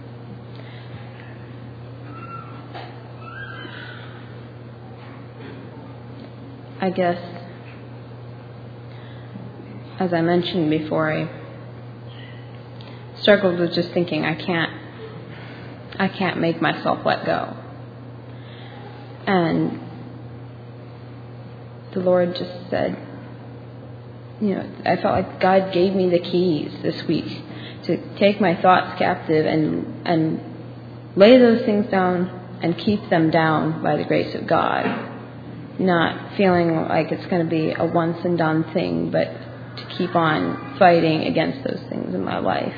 [SPEAKER 20] I guess, as I mentioned before, I struggled with just thinking I can't, I can't make myself let go. And the Lord just said, you know, I felt like God gave me the keys this week to take my thoughts captive and and lay those things down and keep them down by the grace of God. Not feeling like it's going to be a once and done thing, but to keep on fighting against those things in my life.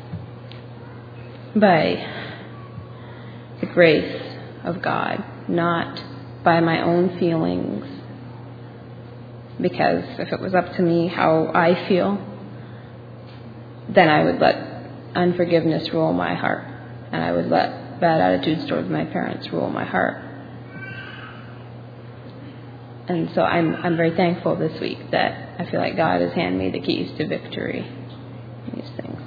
[SPEAKER 20] By the grace of God, not by my own feelings. Because if it was up to me how I feel, then I would let unforgiveness rule my heart. And I would let bad attitudes towards my parents rule my heart. And so I'm I'm very thankful this week that I feel like God has handed me the keys to victory in these things.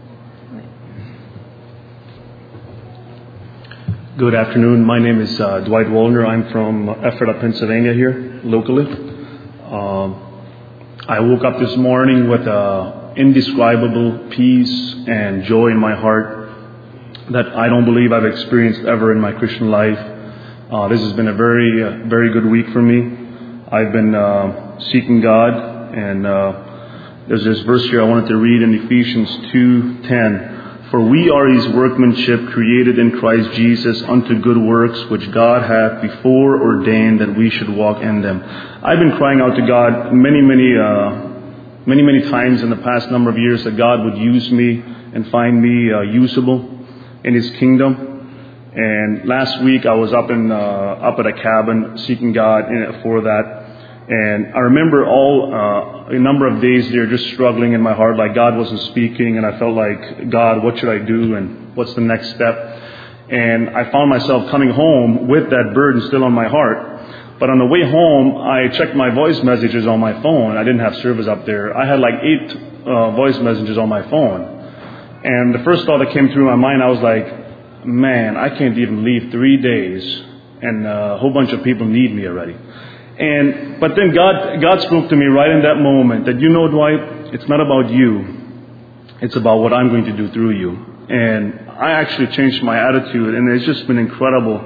[SPEAKER 21] Good afternoon. My name is uh, Dwight Wallner. I'm from Ephrata, Pennsylvania here, locally. Um, I woke up this morning with uh, indescribable peace and joy in my heart that I don't believe I've experienced ever in my Christian life. Uh, this has been a very, uh, very good week for me. I've been uh, seeking God, and uh, there's this verse here I wanted to read in Ephesians two ten. For we are his workmanship, created in Christ Jesus unto good works, which God hath before ordained that we should walk in them. I've been crying out to God many, many, uh, many, many times in the past number of years that God would use me and find me uh, usable in his kingdom. And last week I was up in uh, up at a cabin seeking God in, for that. And I remember all uh, a number of days there just struggling in my heart, like God wasn't speaking, and I felt like, God, what should I do, and what's the next step? And I found myself coming home with that burden still on my heart. But on the way home, I checked my voice messages on my phone. I didn't have service up there. I had like eight uh, voice messages on my phone. And the first thought that came through my mind, I was like, man, I can't even leave three days, and a whole bunch of people need me already. And but then God God spoke to me right in that moment that, you know, Dwight, it's not about you. It's about what I'm going to do through you. And I actually changed my attitude, and it's just been incredible.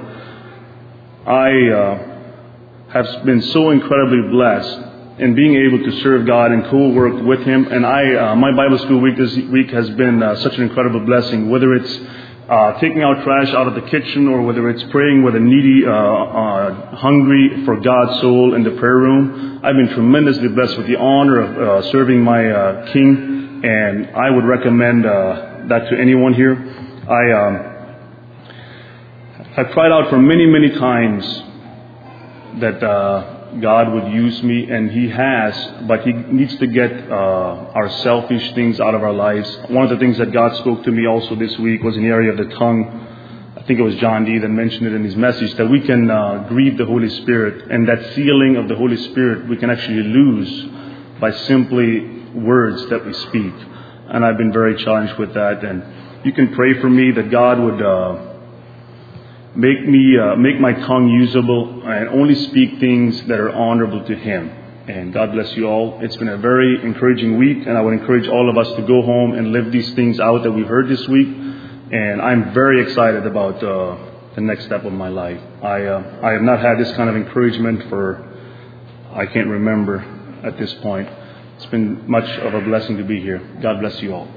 [SPEAKER 21] I uh, have been so incredibly blessed in being able to serve God and co-work with Him. And I uh, my Bible school week this week has been uh, such an incredible blessing, whether it's Uh, taking out trash out of the kitchen, or whether it's praying with a needy, uh, uh, hungry for God's soul in the prayer room. I've been tremendously blessed with the honor of uh, serving my uh, King, and I would recommend uh, that to anyone here. I um, I've cried out for many, many times that uh, God would use me, and He has, but He needs to get uh, our selfish things out of our lives. One of the things that God spoke to me also this week was in the area of the tongue. I think it was John D. that mentioned it in his message, that we can uh, grieve the Holy Spirit, and that sealing of the Holy Spirit we can actually lose by simply words that we speak. And I've been very challenged with that. And you can pray for me that God would Uh, Make me, uh, make my tongue usable and only speak things that are honorable to Him. And God bless you all. It's been a very encouraging week, and I would encourage all of us to go home and live these things out that we've heard this week. And I'm very excited about uh, the next step of my life. I, uh, I have not had this kind of encouragement for, I can't remember at this point. It's been much of a blessing to be here. God bless you all.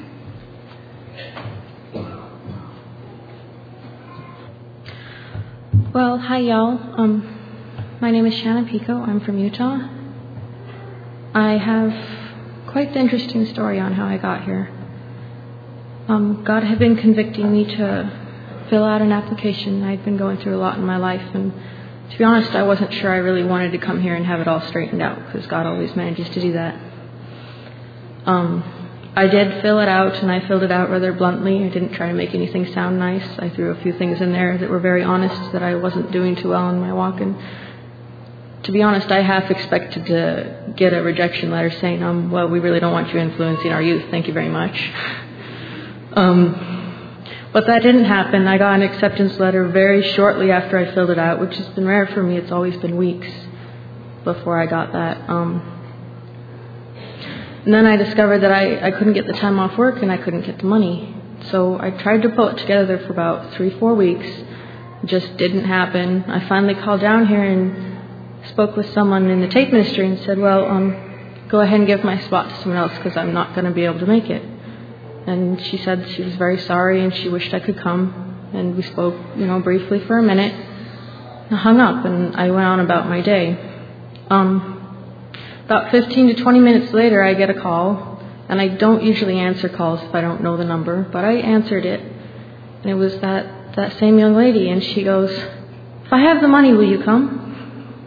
[SPEAKER 22] Well, hi, y'all. Um, my name is Shannon Pico. I'm from Utah. I have quite the interesting story on how I got here. Um, God had been convicting me to fill out an application. I'd been going through a lot in my life, and to be honest, I wasn't sure I really wanted to come here and have it all straightened out, because God always manages to do that. Um, I did fill it out, and I filled it out rather bluntly. I didn't try to make anything sound nice. I threw a few things in there that were very honest, that I wasn't doing too well in my walk. And to be honest, I half expected to get a rejection letter saying, um, well, we really don't want you influencing our youth. Thank you very much. Um, but that didn't happen. I got an acceptance letter very shortly after I filled it out, which has been rare for me. It's always been weeks before I got that. Um, and then I discovered that I, I couldn't get the time off work and I couldn't get the money. So I tried to pull it together for about three, four weeks. It just didn't happen. I finally called down here and spoke with someone in the tape ministry and said, well, um, go ahead and give my spot to someone else because I'm not going to be able to make it. And she said she was very sorry and she wished I could come. And we spoke, you know, briefly for a minute. I hung up and I went on about my day. Um, about fifteen to twenty minutes later, I get a call. And I don't usually answer calls if I don't know the number, but I answered it. And it was that, that same young lady. And she goes, if I have the money, will you come?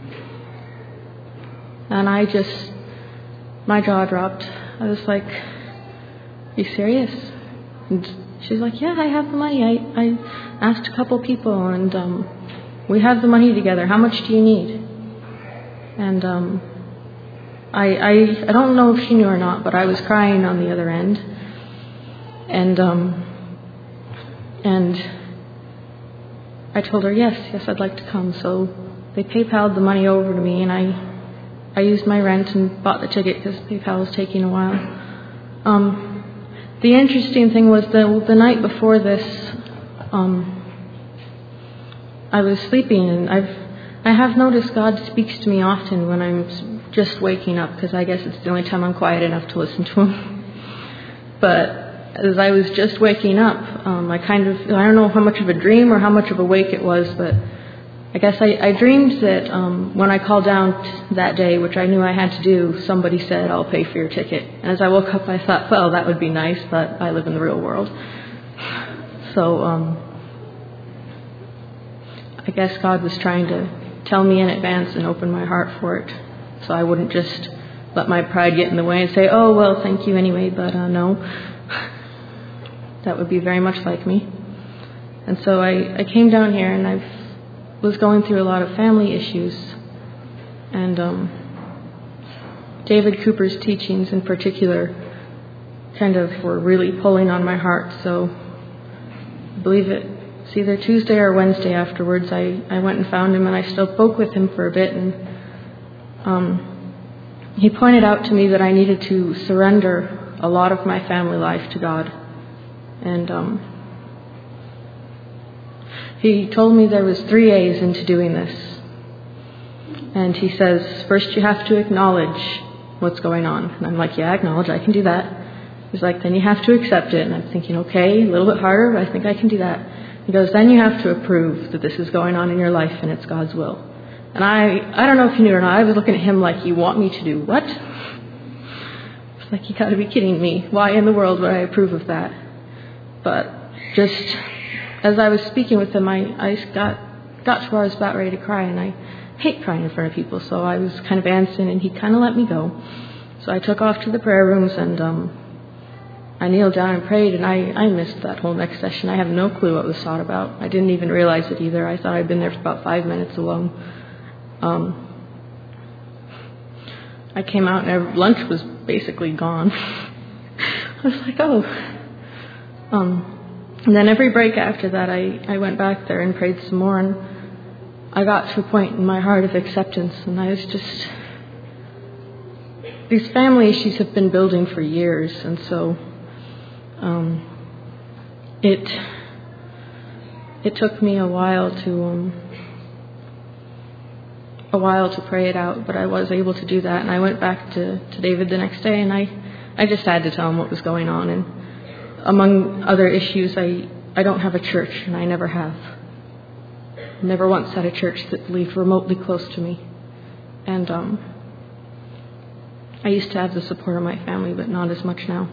[SPEAKER 22] And I just, my jaw dropped. I was like, are you serious? And she's like, yeah, I have the money. I, I asked a couple people and um, we have the money together. How much do you need? And um, I, I I don't know if she knew or not, but I was crying on the other end. And um, and I told her, yes, yes, I'd like to come. So they PayPal'd the money over to me and I I used my rent and bought the ticket because PayPal was taking a while. Um, The interesting thing was that the night before this, um, I was sleeping, and I've I have noticed God speaks to me often when I'm just waking up, because I guess it's the only time I'm quiet enough to listen to Him. But as I was just waking up, um, I kind of I don't know how much of a dream or how much of a wake it was, but I guess I, I dreamed that um, when I called down t- that day, which I knew I had to do, somebody said, I'll pay for your ticket. And as I woke up, I thought, well, that would be nice, but I live in the real world. So um, I guess God was trying to tell me in advance and open my heart for it, so I wouldn't just let my pride get in the way and say, oh, well, thank you anyway, but uh, no. That would be very much like me. And so I, I came down here and I've was going through a lot of family issues, and um, David Cooper's teachings in particular kind of were really pulling on my heart. So I believe it, it's either Tuesday or Wednesday afterwards, I, I went and found him, and I still spoke with him for a bit, and um, he pointed out to me that I needed to surrender a lot of my family life to God. And um, he told me there was three A's into doing this. And he says, first you have to acknowledge what's going on. And I'm like, yeah, acknowledge, I can do that. He's like, then you have to accept it. And I'm thinking, okay, a little bit harder, but I think I can do that. He goes, then you have to approve that this is going on in your life and it's God's will. And I I don't know if you knew or not, I was looking at him like, you want me to do what? It's like, you got to be kidding me. Why in the world would I approve of that? But just as I was speaking with him, I, I got got to where I was about ready to cry, and I hate crying in front of people, so I was kind of answering, and he kind of let me go. So I took off to the prayer rooms, and um, I kneeled down and prayed, and I, I missed that whole next session. I have no clue what was taught about. I didn't even realize it either. I thought I'd been there for about five minutes alone. Um, I came out, and lunch was basically gone. I was like, oh. Um... And then every break after that, I, I went back there and prayed some more, and I got to a point in my heart of acceptance, and I was just, these family issues have been building for years, and so um, it it took me a while to um, a while to pray it out, but I was able to do that, and I went back to, to David the next day, and I, I just had to tell him what was going on. And among other issues, I, I don't have a church, and I never have. Never once had a church that lived remotely close to me. And um, I used to have the support of my family, but not as much now.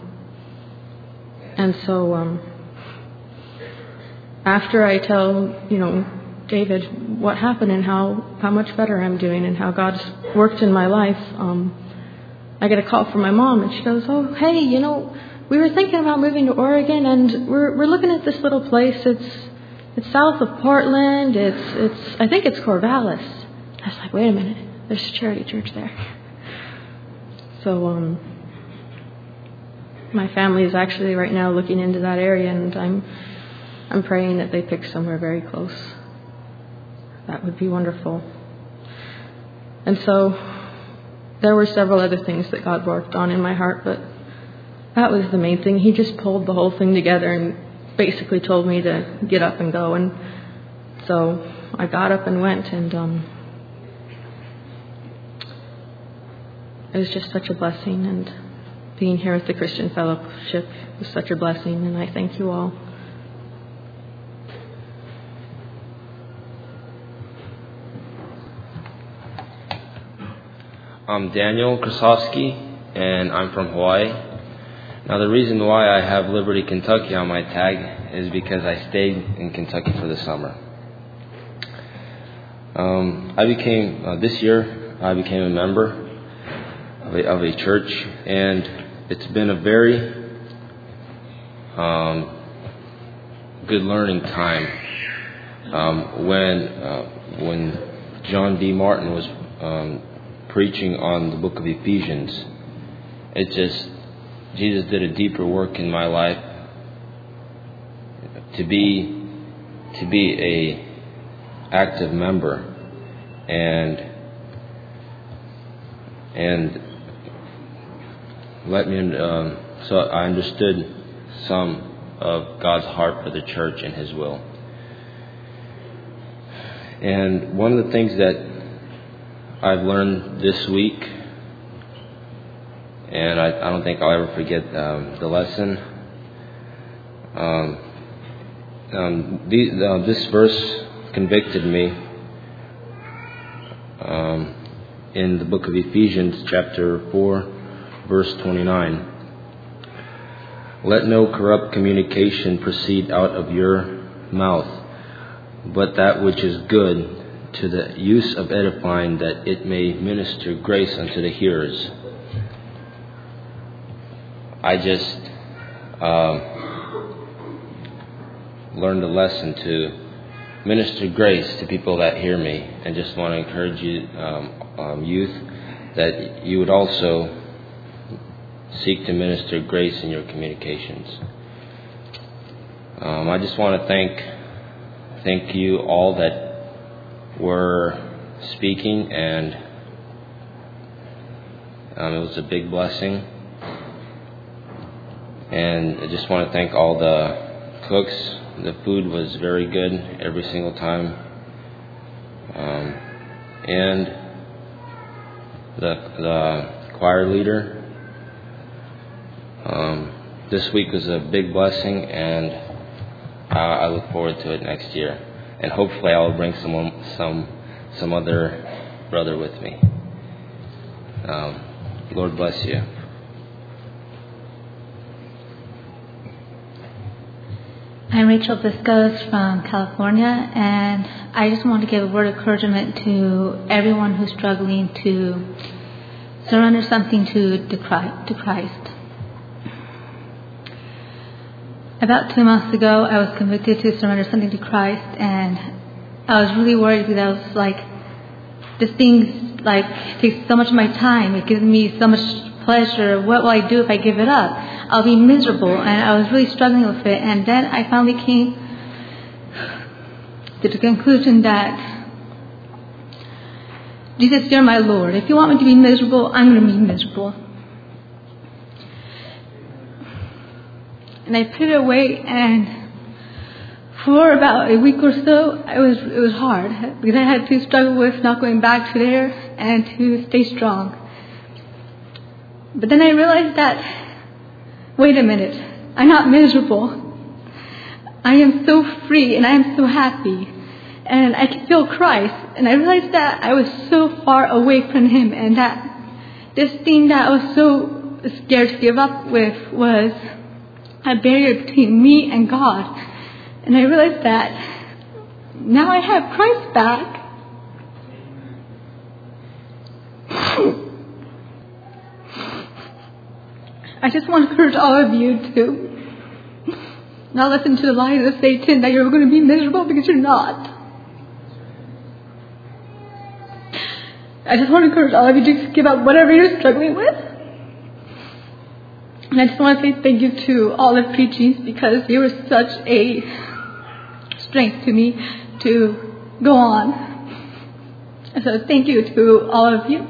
[SPEAKER 22] And so um, after I tell, you know, David what happened and how, how much better I'm doing and how God's worked in my life. Um, I get a call from my mom, and she goes, "Oh, hey, you know, we were thinking about moving to Oregon, and we're we're looking at this little place. It's it's south of Portland. It's it's I think it's Corvallis." I was like, "Wait a minute, there's a charity church there." So um, my family is actually right now looking into that area, and I'm I'm praying that they pick somewhere very close. That would be wonderful. And so there were several other things that God worked on in my heart, but that was the main thing. He just pulled the whole thing together and basically told me to get up and go. And so I got up and went, and um, it was just such a blessing. And being here with the Christian Fellowship was such a blessing, and I thank you all.
[SPEAKER 2] I'm Daniel Krasovsky, and I'm from Hawaii. Now, the reason why I have Liberty, Kentucky on my tag is because I stayed in Kentucky for the summer. Um, I became, uh, this year, I became a member of a, of a church, and it's been a very um, good learning time. Um, when uh, when John D. Martin was um, preaching on the book of Ephesians, it just, Jesus did a deeper work in my life to be to be a active member, and and let me um, so I understood some of God's heart for the church and His will. And one of the things that I've learned this week, and I, I don't think I'll ever forget um, the lesson. Um, um, the, uh, this verse convicted me um, in the book of Ephesians, chapter four, verse twenty-nine. Let no corrupt communication proceed out of your mouth, but that which is good, to the use of edifying, that it may minister grace unto the hearers. I just uh, learned a lesson to minister grace to people that hear me, and just want to encourage you, um, um, youth, that you would also seek to minister grace in your communications. Um, I just want to thank thank you all that were speaking, and um, it was a big blessing. And I just want to thank all the cooks. The food was very good every single time. Um, and the the choir leader. Um, this week was a big blessing, and I, I look forward to it next year. And hopefully I'll bring someone, some some other brother with me. Um, Lord bless you.
[SPEAKER 3] I'm Rachel Viscos from California, and I just want to give a word of encouragement to everyone who's struggling to surrender something to, to Christ. About two months ago, I was convicted to surrender something to Christ, and I was really worried because I was like, this thing like takes so much of my time. It gives me so much pleasure. What will I do if I give it up? I'll be miserable, and I was really struggling with it. And then I finally came to the conclusion that, Jesus, you're my Lord. If you want me to be miserable, I'm going to be miserable. And I put it away, and for about a week or so, it was it was hard because I had to struggle with not going back to there and to stay strong. But then I realized that, wait a minute, I'm not miserable. I am so free, and I am so happy, and I can feel Christ. And I realized that I was so far away from Him, and that this thing that I was so scared to give up with was a barrier between me and God. And I realized that now I have Christ back. I just want to encourage all of you to not listen to the lies of Satan that you're going to be miserable, because you're not. I just want to encourage all of you to give up whatever you're struggling with. And I just want to say thank you to all the preachings, because they were such a strength to me to go on. And so thank you to all of you.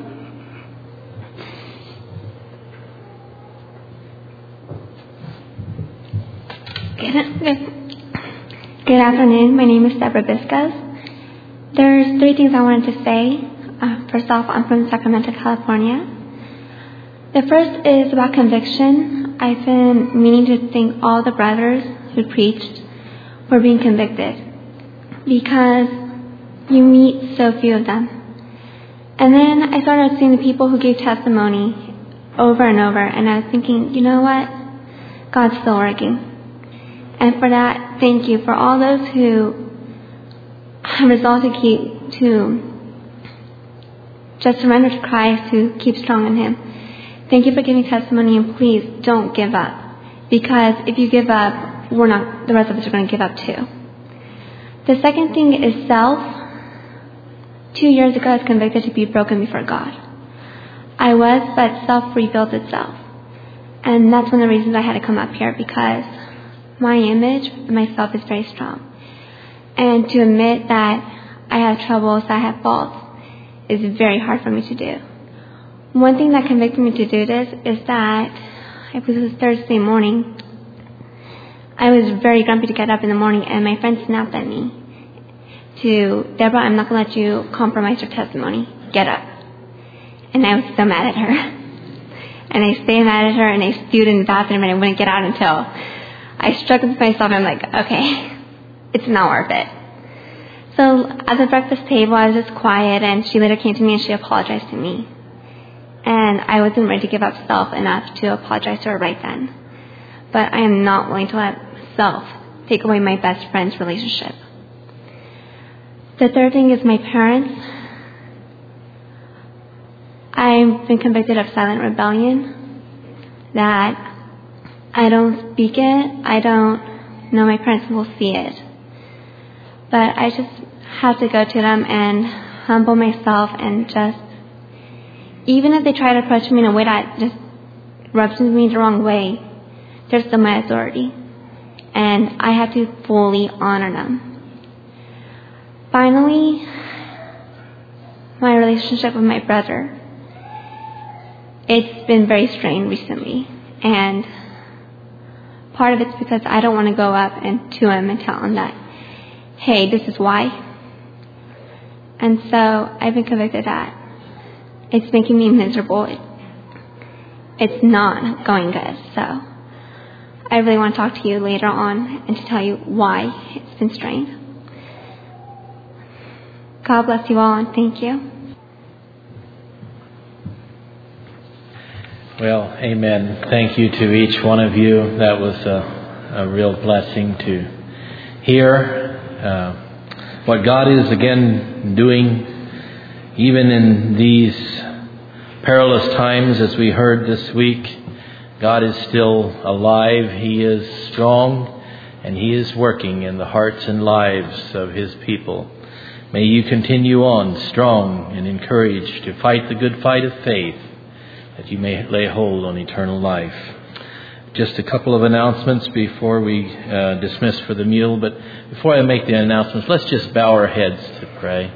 [SPEAKER 4] Good afternoon. My name is Deborah Biscas. There's three things I wanted to say. Uh, first off, I'm from Sacramento, California. The first is about conviction. I've been meaning to thank all the brothers who preached for being convicted, because you meet so few of them. And then I started seeing the people who gave testimony over and over, and I was thinking, you know what? God's still working. And for that, thank you for all those who have resolved to keep, to just surrender to Christ, to keep strong in Him. Thank you for giving testimony, and please don't give up. Because if you give up, we're not, the rest of us are going to give up too. The second thing is self. Two years ago, I was convicted to be broken before God. I was, but self revealed itself. And that's one of the reasons I had to come up here, because my image of myself is very strong. And to admit that I have troubles, I have faults, is very hard for me to do. One thing that convicted me to do this is that it was Thursday morning. I was very grumpy to get up in the morning, and my friend snapped at me to, Deborah, I'm not going to let you compromise your testimony. Get up. And I was so mad at her. And I stayed mad at her, and I stewed in the bathroom, and I wouldn't get out until I struggled with myself, and I'm like, okay, it's not worth it. So at the breakfast table, I was just quiet, and she later came to me and she apologized to me. And I wasn't ready to give up self enough to apologize to her right then. But I am not willing to let self take away my best friend's relationship. The third thing is my parents. I've been convicted of silent rebellion, that I don't speak it, I don't know my parents will see it. But I just have to go to them and humble myself, and just, even if they try to approach me in a way that just rubs me the wrong way, they're still my authority. And I have to fully honor them. Finally, my relationship with my brother. It's been very strained recently. And part of it's because I don't want to go up and to him and tell him that, hey, this is why. And so I've been convicted that it's making me miserable. It, it's not going good. So I really want to talk to you later on and to tell you why it's been strained. God bless you all, and thank you.
[SPEAKER 1] Well, amen. Thank you to each one of you. That was a, a real blessing to hear uh, what God is again doing, even in these perilous times, as we heard this week. God is still alive. He is strong, and He is working in the hearts and lives of His people. May you continue on strong and encouraged to fight the good fight of faith, that you may lay hold on eternal life. Just a couple of announcements before we uh, dismiss for the meal. But before I make the announcements, let's just bow our heads to pray.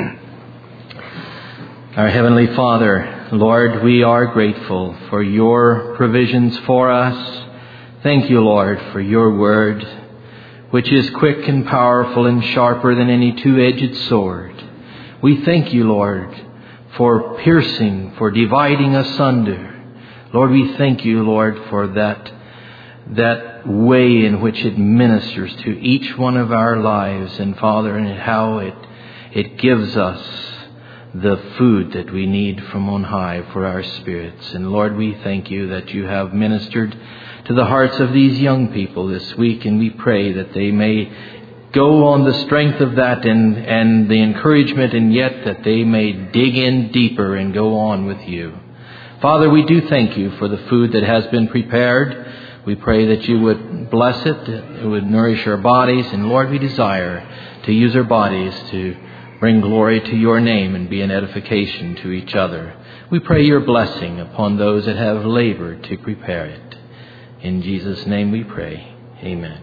[SPEAKER 1] Our Heavenly Father, Lord, we are grateful for your provisions for us. Thank you, Lord, for your word, which is quick and powerful and sharper than any two-edged sword. We thank you, Lord, for piercing, for dividing asunder. Lord, we thank you, Lord, for that, that way in which it ministers to each one of our lives. And Father, and how it, it gives us the food that we need from on high for our spirits. And Lord, we thank you that you have ministered to the hearts of these young people this week, and we pray that they may go on the strength of that and, and the encouragement, and yet that they may dig in deeper and go on with you. Father, we do thank you for the food that has been prepared. We pray that you would bless it, that it would nourish our bodies. And Lord, we desire to use our bodies to bring glory to your name and be an edification to each other. We pray your blessing upon those that have labored to prepare it. In Jesus' name we pray. Amen.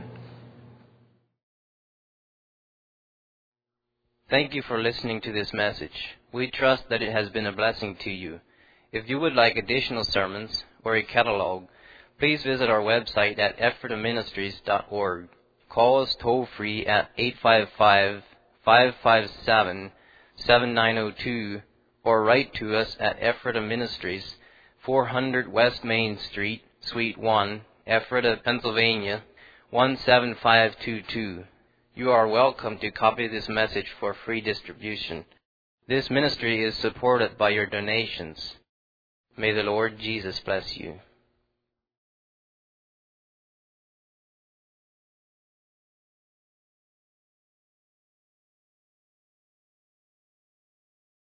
[SPEAKER 2] Thank you for listening to this message. We trust that it has been a blessing to you. If you would like additional sermons or a catalog, please visit our website at ephrata ministries dot org. Call us toll-free at eight five five, five five seven, seven nine zero two or write to us at Ephrata Ministries, four hundred West Main Street, Suite one, Ephrata, Pennsylvania, one seven five two two. You are welcome to copy this message for free distribution. This ministry is supported by your donations. May the Lord Jesus bless you.